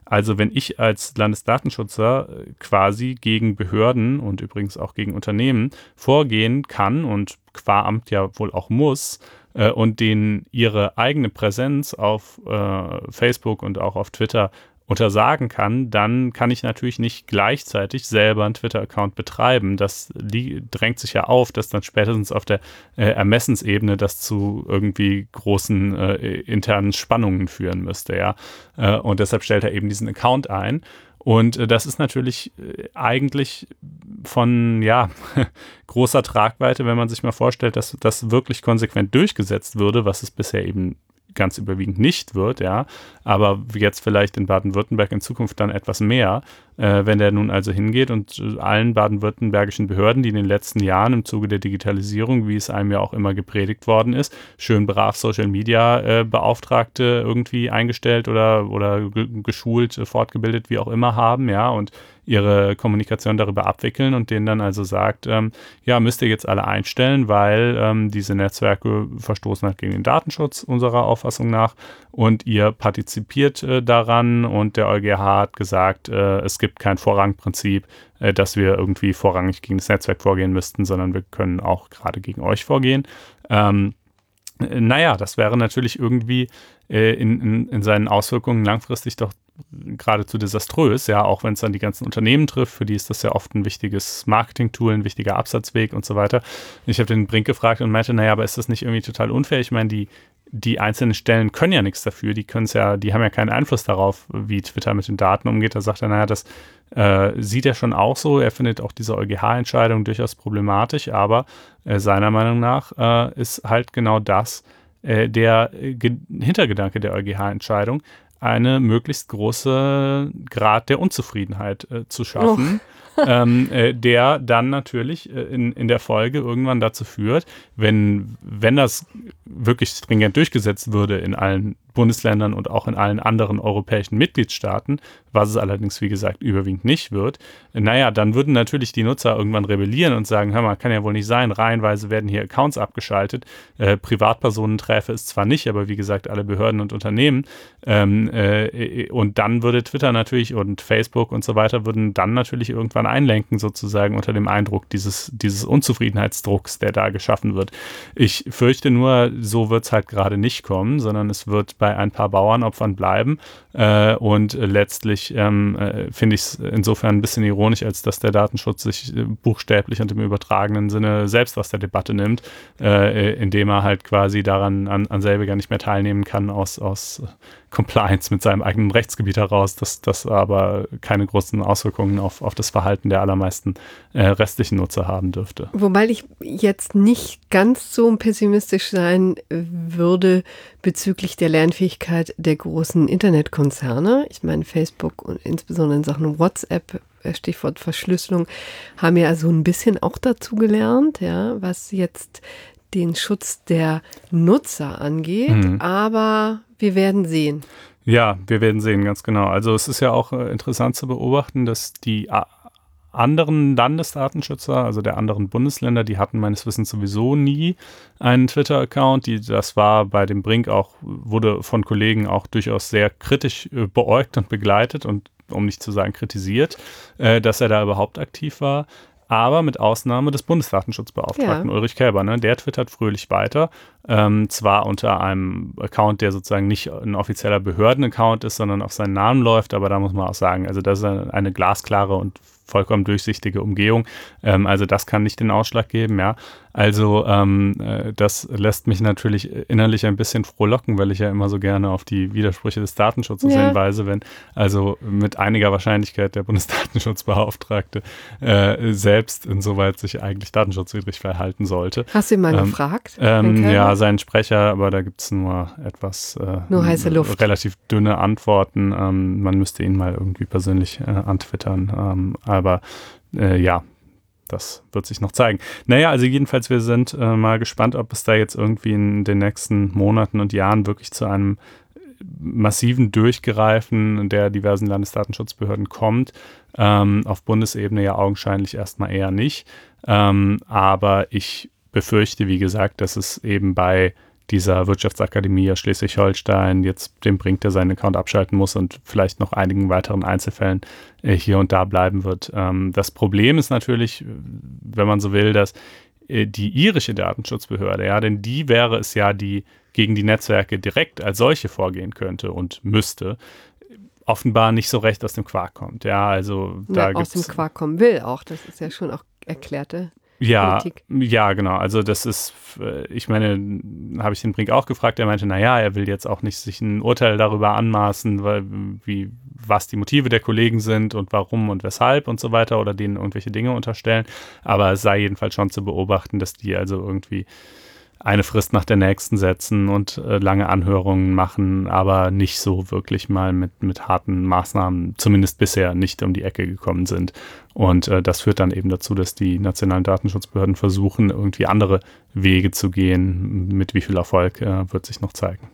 Also wenn ich als Landesdatenschützer quasi gegen Behörden und übrigens auch gegen Unternehmen vorgehen kann und qua Amt ja wohl auch muss, äh, und denen ihre eigene Präsenz auf äh, Facebook und auch auf Twitter untersagen kann, dann kann ich natürlich nicht gleichzeitig selber einen Twitter-Account betreiben. Das li- drängt sich ja auf, dass dann spätestens auf der äh, Ermessensebene das zu irgendwie großen äh, internen Spannungen führen müsste, ja. Äh, und deshalb stellt er eben diesen Account ein. Und äh, das ist natürlich äh, eigentlich von, ja, großer Tragweite, wenn man sich mal vorstellt, dass das wirklich konsequent durchgesetzt würde, was es bisher eben ganz überwiegend nicht wird, ja, aber jetzt vielleicht in Baden-Württemberg in Zukunft dann etwas mehr, äh, wenn der nun also hingeht und äh, allen baden-württembergischen Behörden, die in den letzten Jahren im Zuge der Digitalisierung, wie es einem ja auch immer gepredigt worden ist, schön brav Social Media äh, Beauftragte irgendwie eingestellt oder, oder ge- geschult, äh, fortgebildet, wie auch immer haben, ja, und ihre Kommunikation darüber abwickeln und denen dann also sagt, ähm, ja, müsst ihr jetzt alle einstellen, weil ähm, diese Netzwerke verstoßen halt gegen den Datenschutz unserer Auffassung nach und ihr partizipiert äh, daran und der EuGH hat gesagt, äh, es gibt kein Vorrangprinzip, äh, dass wir irgendwie vorrangig gegen das Netzwerk vorgehen müssten, sondern wir können auch gerade gegen euch vorgehen. Ähm, naja, das wäre natürlich irgendwie äh, in, in, in seinen Auswirkungen langfristig doch geradezu desaströs, ja, auch wenn es dann die ganzen Unternehmen trifft, für die ist das ja oft ein wichtiges Marketing-Tool, ein wichtiger Absatzweg und so weiter. Ich habe den Brink gefragt und meinte, naja, aber ist das nicht irgendwie total unfair? Ich meine, die, die einzelnen Stellen können ja nichts dafür, die können es ja, die haben ja keinen Einfluss darauf, wie Twitter mit den Daten umgeht. Da sagt er, naja, das äh, sieht er schon auch so, er findet auch diese EuGH-Entscheidung durchaus problematisch, aber äh, seiner Meinung nach äh, ist halt genau das äh, der äh, Ge- Hintergedanke der EuGH-Entscheidung, eine möglichst große Grad der Unzufriedenheit äh, zu schaffen, oh. ähm, äh, der dann natürlich äh, in, in der Folge irgendwann dazu führt, wenn, wenn das wirklich stringent durchgesetzt würde in allen Bundesländern und auch in allen anderen europäischen Mitgliedstaaten, was es allerdings, wie gesagt, überwiegend nicht wird, naja, dann würden natürlich die Nutzer irgendwann rebellieren und sagen, hör mal, kann ja wohl nicht sein, reihenweise werden hier Accounts abgeschaltet, äh, Privatpersonen träfe es zwar nicht, aber wie gesagt, alle Behörden und Unternehmen ähm, äh, und dann würde Twitter natürlich und Facebook und so weiter würden dann natürlich irgendwann einlenken, sozusagen unter dem Eindruck dieses, dieses Unzufriedenheitsdrucks, der da geschaffen wird. Ich fürchte nur, so wird es halt gerade nicht kommen, sondern es wird bei ein paar Bauernopfern bleiben äh, und äh, letztlich ähm, äh, finde ich es insofern ein bisschen ironisch, als dass der Datenschutz sich äh, buchstäblich und im übertragenen Sinne selbst aus der Debatte nimmt, äh, indem er halt quasi daran an, an selbiger nicht mehr teilnehmen kann aus, aus Compliance mit seinem eigenen Rechtsgebiet heraus, dass das aber keine großen Auswirkungen auf, auf das Verhalten der allermeisten äh, restlichen Nutzer haben dürfte. Wobei ich jetzt nicht ganz so pessimistisch sein würde bezüglich der Lernfähigkeit der großen Internetkonzerne. Ich meine, Facebook und insbesondere in Sachen WhatsApp, Stichwort Verschlüsselung, haben ja so ein bisschen auch dazu gelernt, ja, was jetzt den Schutz der Nutzer angeht, mhm. aber wir werden sehen. Ja, wir werden sehen, ganz genau. Also es ist ja auch äh, interessant zu beobachten, dass die a- anderen Landesdatenschützer, also der anderen Bundesländer, die hatten meines Wissens sowieso nie einen Twitter-Account. Die, das war bei dem Brink auch, wurde von Kollegen auch durchaus sehr kritisch äh, beäugt und begleitet und um nicht zu sagen kritisiert, äh, dass er da überhaupt aktiv war. Aber mit Ausnahme des Bundesdatenschutzbeauftragten ja. Ulrich Kelber, ne? Der twittert fröhlich weiter. Ähm, zwar unter einem Account, der sozusagen nicht ein offizieller Behörden-Account ist, sondern auf seinen Namen läuft, aber da muss man auch sagen, also das ist eine, eine glasklare und vollkommen durchsichtige Umgehung. Ähm, also das kann nicht den Ausschlag geben, ja. Also ähm, äh, das lässt mich natürlich innerlich ein bisschen frohlocken, weil ich ja immer so gerne auf die Widersprüche des Datenschutzes ja. hinweise, wenn also mit einiger Wahrscheinlichkeit der Bundesdatenschutzbeauftragte äh, selbst insoweit sich eigentlich datenschutzwidrig verhalten sollte. Hast du ihn mal ähm, gefragt? Ähm, ja, seinen Sprecher, aber da gibt es nur etwas äh, nur heiße Luft. relativ dünne Antworten. Ähm, man müsste ihn mal irgendwie persönlich äh, antwittern. Ähm, aber äh, ja, das wird sich noch zeigen. Naja, also jedenfalls, wir sind äh, mal gespannt, ob es da jetzt irgendwie in den nächsten Monaten und Jahren wirklich zu einem massiven Durchgreifen der diversen Landesdatenschutzbehörden kommt. Ähm, auf Bundesebene ja augenscheinlich erstmal eher nicht. Ähm, aber ich befürchte, wie gesagt, dass es eben bei dieser Wirtschaftsakademie aus Schleswig-Holstein jetzt dem Brink, der seinen Account abschalten muss und vielleicht noch einigen weiteren Einzelfällen äh, hier und da bleiben wird. Ähm, das Problem ist natürlich, wenn man so will, dass äh, die irische Datenschutzbehörde, ja, denn die wäre es ja, die gegen die Netzwerke direkt als solche vorgehen könnte und müsste, offenbar nicht so recht aus dem Quark kommt. Ja, also da ja, aus gibt's, dem Quark kommen will auch. Das ist ja schon auch erklärte Ja, Politik. ja, genau. Also das ist, ich meine, habe ich den Brink auch gefragt, er meinte, naja, er will jetzt auch nicht sich ein Urteil darüber anmaßen, weil, wie, was die Motive der Kollegen sind und warum und weshalb und so weiter oder denen irgendwelche Dinge unterstellen. Aber es sei jedenfalls schon zu beobachten, dass die also irgendwie eine Frist nach der nächsten setzen und äh, lange Anhörungen machen, aber nicht so wirklich mal mit, mit harten Maßnahmen, zumindest bisher nicht um die Ecke gekommen sind. Und äh, das führt dann eben dazu, dass die nationalen Datenschutzbehörden versuchen, irgendwie andere Wege zu gehen. Mit wie viel Erfolg äh, wird sich noch zeigen.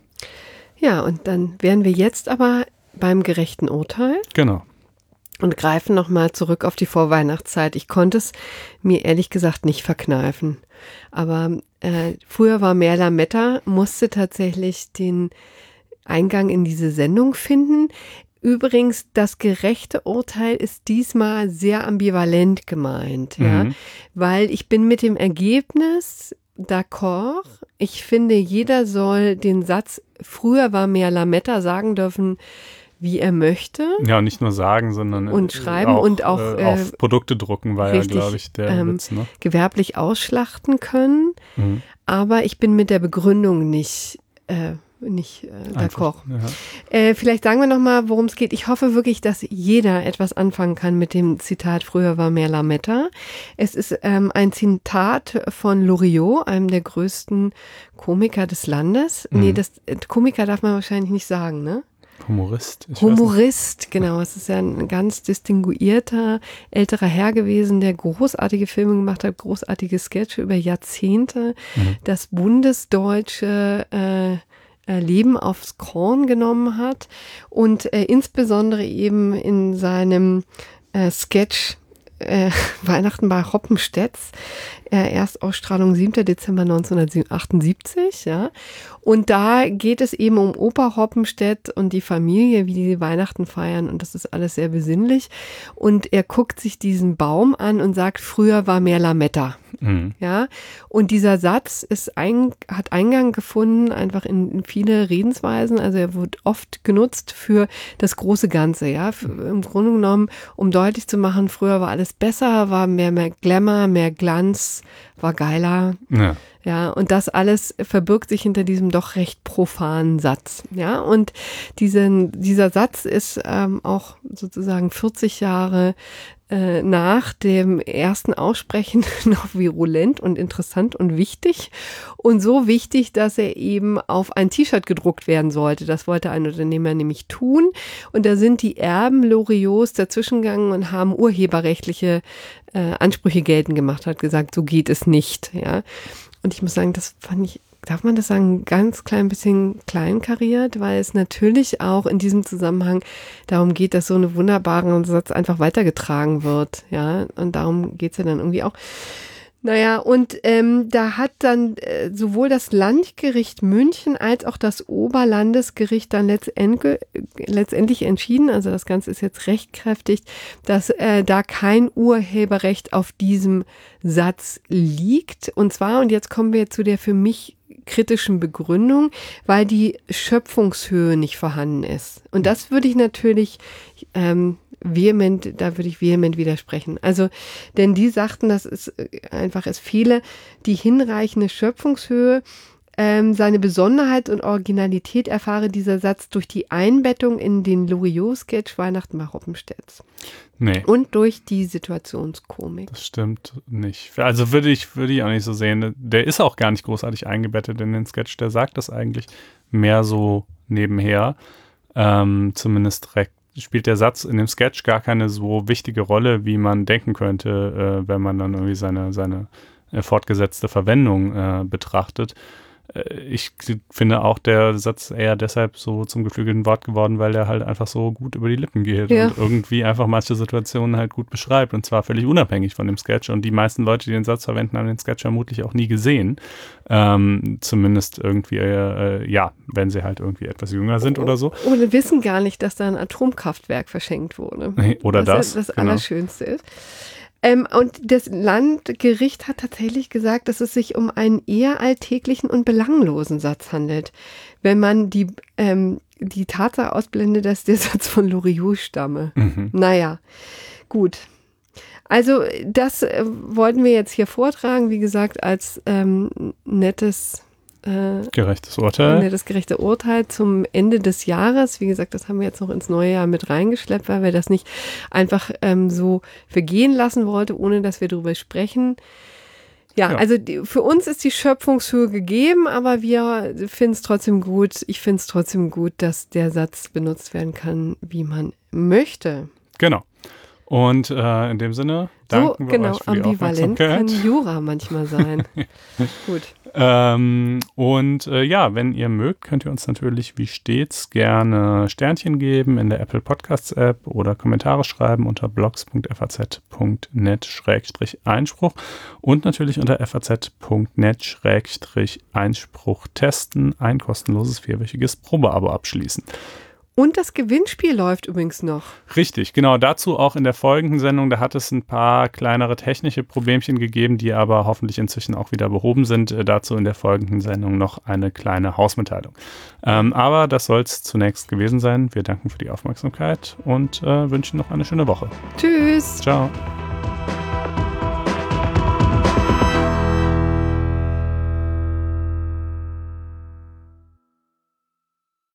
Ja, und dann wären wir jetzt aber beim gerechten Urteil. Genau. Und greifen nochmal zurück auf die Vorweihnachtszeit. Ich konnte es mir ehrlich gesagt nicht verkneifen. Aber äh, früher war Mehr Lametta, musste tatsächlich den Eingang in diese Sendung finden. Übrigens, das gerechte Urteil ist diesmal sehr ambivalent gemeint, mhm. ja, weil ich bin mit dem Ergebnis d'accord. Ich finde, jeder soll den Satz, früher war Mehr Lametta, sagen dürfen, wie er möchte. Ja, nicht nur sagen, sondern und schreiben auch, und auch äh, auf Produkte drucken, war richtig, ja, glaube ich, der ähm, Witz. Ne? Gewerblich ausschlachten können. Mhm. Aber ich bin mit der Begründung nicht, äh, nicht äh, d'accord. Ja. Äh, vielleicht sagen wir nochmal, worum es geht. Ich hoffe wirklich, dass jeder etwas anfangen kann mit dem Zitat, früher war Mehr Lametta. Es ist ähm, ein Zitat von Loriot, einem der größten Komiker des Landes. Mhm. Nee, das Komiker darf man wahrscheinlich nicht sagen, ne? Humorist. Ich Humorist, genau. Es ist ja ein ganz distinguierter älterer Herr gewesen, der großartige Filme gemacht hat, großartige Sketche über Jahrzehnte, mhm. das bundesdeutsche äh, Leben aufs Korn genommen hat und äh, insbesondere eben in seinem äh, Sketch Äh, Weihnachten bei Hoppenstedts, äh, Erstausstrahlung siebter Dezember neunzehnhundertachtundsiebzig, ja. Und da geht es eben um Opa Hoppenstedt und die Familie, wie die Weihnachten feiern und das ist alles sehr besinnlich. Und er guckt sich diesen Baum an und sagt, früher war mehr Lametta. Mhm. Ja, und dieser Satz ist ein, hat Eingang gefunden einfach in, in viele Redensweisen, also er wird oft genutzt für das große Ganze, ja, für, im Grunde genommen, um deutlich zu machen, früher war alles besser, war mehr, mehr Glamour, mehr Glanz, war geiler, ja. Ja, und das alles verbirgt sich hinter diesem doch recht profanen Satz, ja, und diesen, dieser Satz ist ähm, auch sozusagen vierzig Jahre äh, nach dem ersten Aussprechen noch virulent und interessant und wichtig und so wichtig, dass er eben auf ein T-Shirt gedruckt werden sollte. Das wollte ein Unternehmer nämlich tun und da sind die Erben Loriots dazwischengegangen und haben urheberrechtliche äh, Ansprüche geltend gemacht, hat gesagt, so geht es nicht, ja. Und ich muss sagen, das fand ich, darf man das sagen, ganz klein bisschen kleinkariert, weil es natürlich auch in diesem Zusammenhang darum geht, dass so eine wunderbare Satz einfach weitergetragen wird, ja, und darum geht's ja dann irgendwie auch. Naja, und ähm, da hat dann äh, sowohl das Landgericht München als auch das Oberlandesgericht dann letztendlich, letztendlich entschieden, also das Ganze ist jetzt rechtskräftig, dass äh, da kein Urheberrecht auf diesem Satz liegt. Und zwar, und jetzt kommen wir zu der für mich kritischen Begründung, weil die Schöpfungshöhe nicht vorhanden ist. Und das würde ich natürlich ähm, vehement, da würde ich vehement widersprechen. Also, denn die sagten, das ist einfach, es fehle die hinreichende Schöpfungshöhe. Ähm, seine Besonderheit und Originalität erfahre dieser Satz durch die Einbettung in den Loriot-Sketch Weihnachten bei Hoppenstedts. Nee. Und durch die Situationskomik. Das stimmt nicht. Also würde ich, würde ich auch nicht so sehen. Der ist auch gar nicht großartig eingebettet in den Sketch. Der sagt das eigentlich mehr so nebenher. Ähm, zumindest direkt spielt der Satz in dem Sketch gar keine so wichtige Rolle, wie man denken könnte, äh, wenn man dann irgendwie seine, seine äh, fortgesetzte Verwendung äh, betrachtet. ich finde auch der Satz eher deshalb so zum geflügelten Wort geworden, weil er halt einfach so gut über die Lippen geht ja. und irgendwie einfach manche Situationen halt gut beschreibt und zwar völlig unabhängig von dem Sketch. Und die meisten Leute, die den Satz verwenden, haben den Sketch vermutlich auch nie gesehen. Ähm, zumindest irgendwie, äh, ja, wenn sie halt irgendwie etwas jünger sind oh, oder so. Oder wissen gar nicht, dass da ein Atomkraftwerk verschenkt wurde. Oder das. Das, das genau. Allerschönste ist. Ähm, und das Landgericht hat tatsächlich gesagt, dass es sich um einen eher alltäglichen und belanglosen Satz handelt. Wenn man die, ähm, die Tatsache ausblendet, dass der Satz von Loriot stamme. Mhm. Naja, gut. Also das äh, wollten wir jetzt hier vortragen, wie gesagt, als ähm, nettes Äh, gerechtes Urteil. Das gerechte Urteil zum Ende des Jahres. Wie gesagt, das haben wir jetzt noch ins neue Jahr mit reingeschleppt, weil wir das nicht einfach ähm, so vergehen lassen wollten, ohne dass wir darüber sprechen. Ja, ja. also die, für uns ist die Schöpfungshöhe gegeben, aber wir finden es trotzdem gut. Ich finde es trotzdem gut, dass der Satz benutzt werden kann, wie man möchte. Genau. Und äh, in dem Sinne danken so, wir genau, euch für die ambivalent kann Jura manchmal sein. Gut. Ähm, und äh, ja, wenn ihr mögt, könnt ihr uns natürlich wie stets gerne Sternchen geben in der Apple Podcasts App oder Kommentare schreiben unter blogs punkt f a z punkt net schrägstrich Einspruch und natürlich unter f a z punkt net schrägstrich Einspruch testen, ein kostenloses vierwöchiges Probeabo abschließen. Und das Gewinnspiel läuft übrigens noch. Richtig, genau. Dazu auch in der folgenden Sendung, da hat es ein paar kleinere technische Problemchen gegeben, die aber hoffentlich inzwischen auch wieder behoben sind. Äh, dazu in der folgenden Sendung noch eine kleine Hausmitteilung. Ähm, aber das soll es zunächst gewesen sein. Wir danken für die Aufmerksamkeit und äh, wünschen noch eine schöne Woche. Tschüss. Ciao.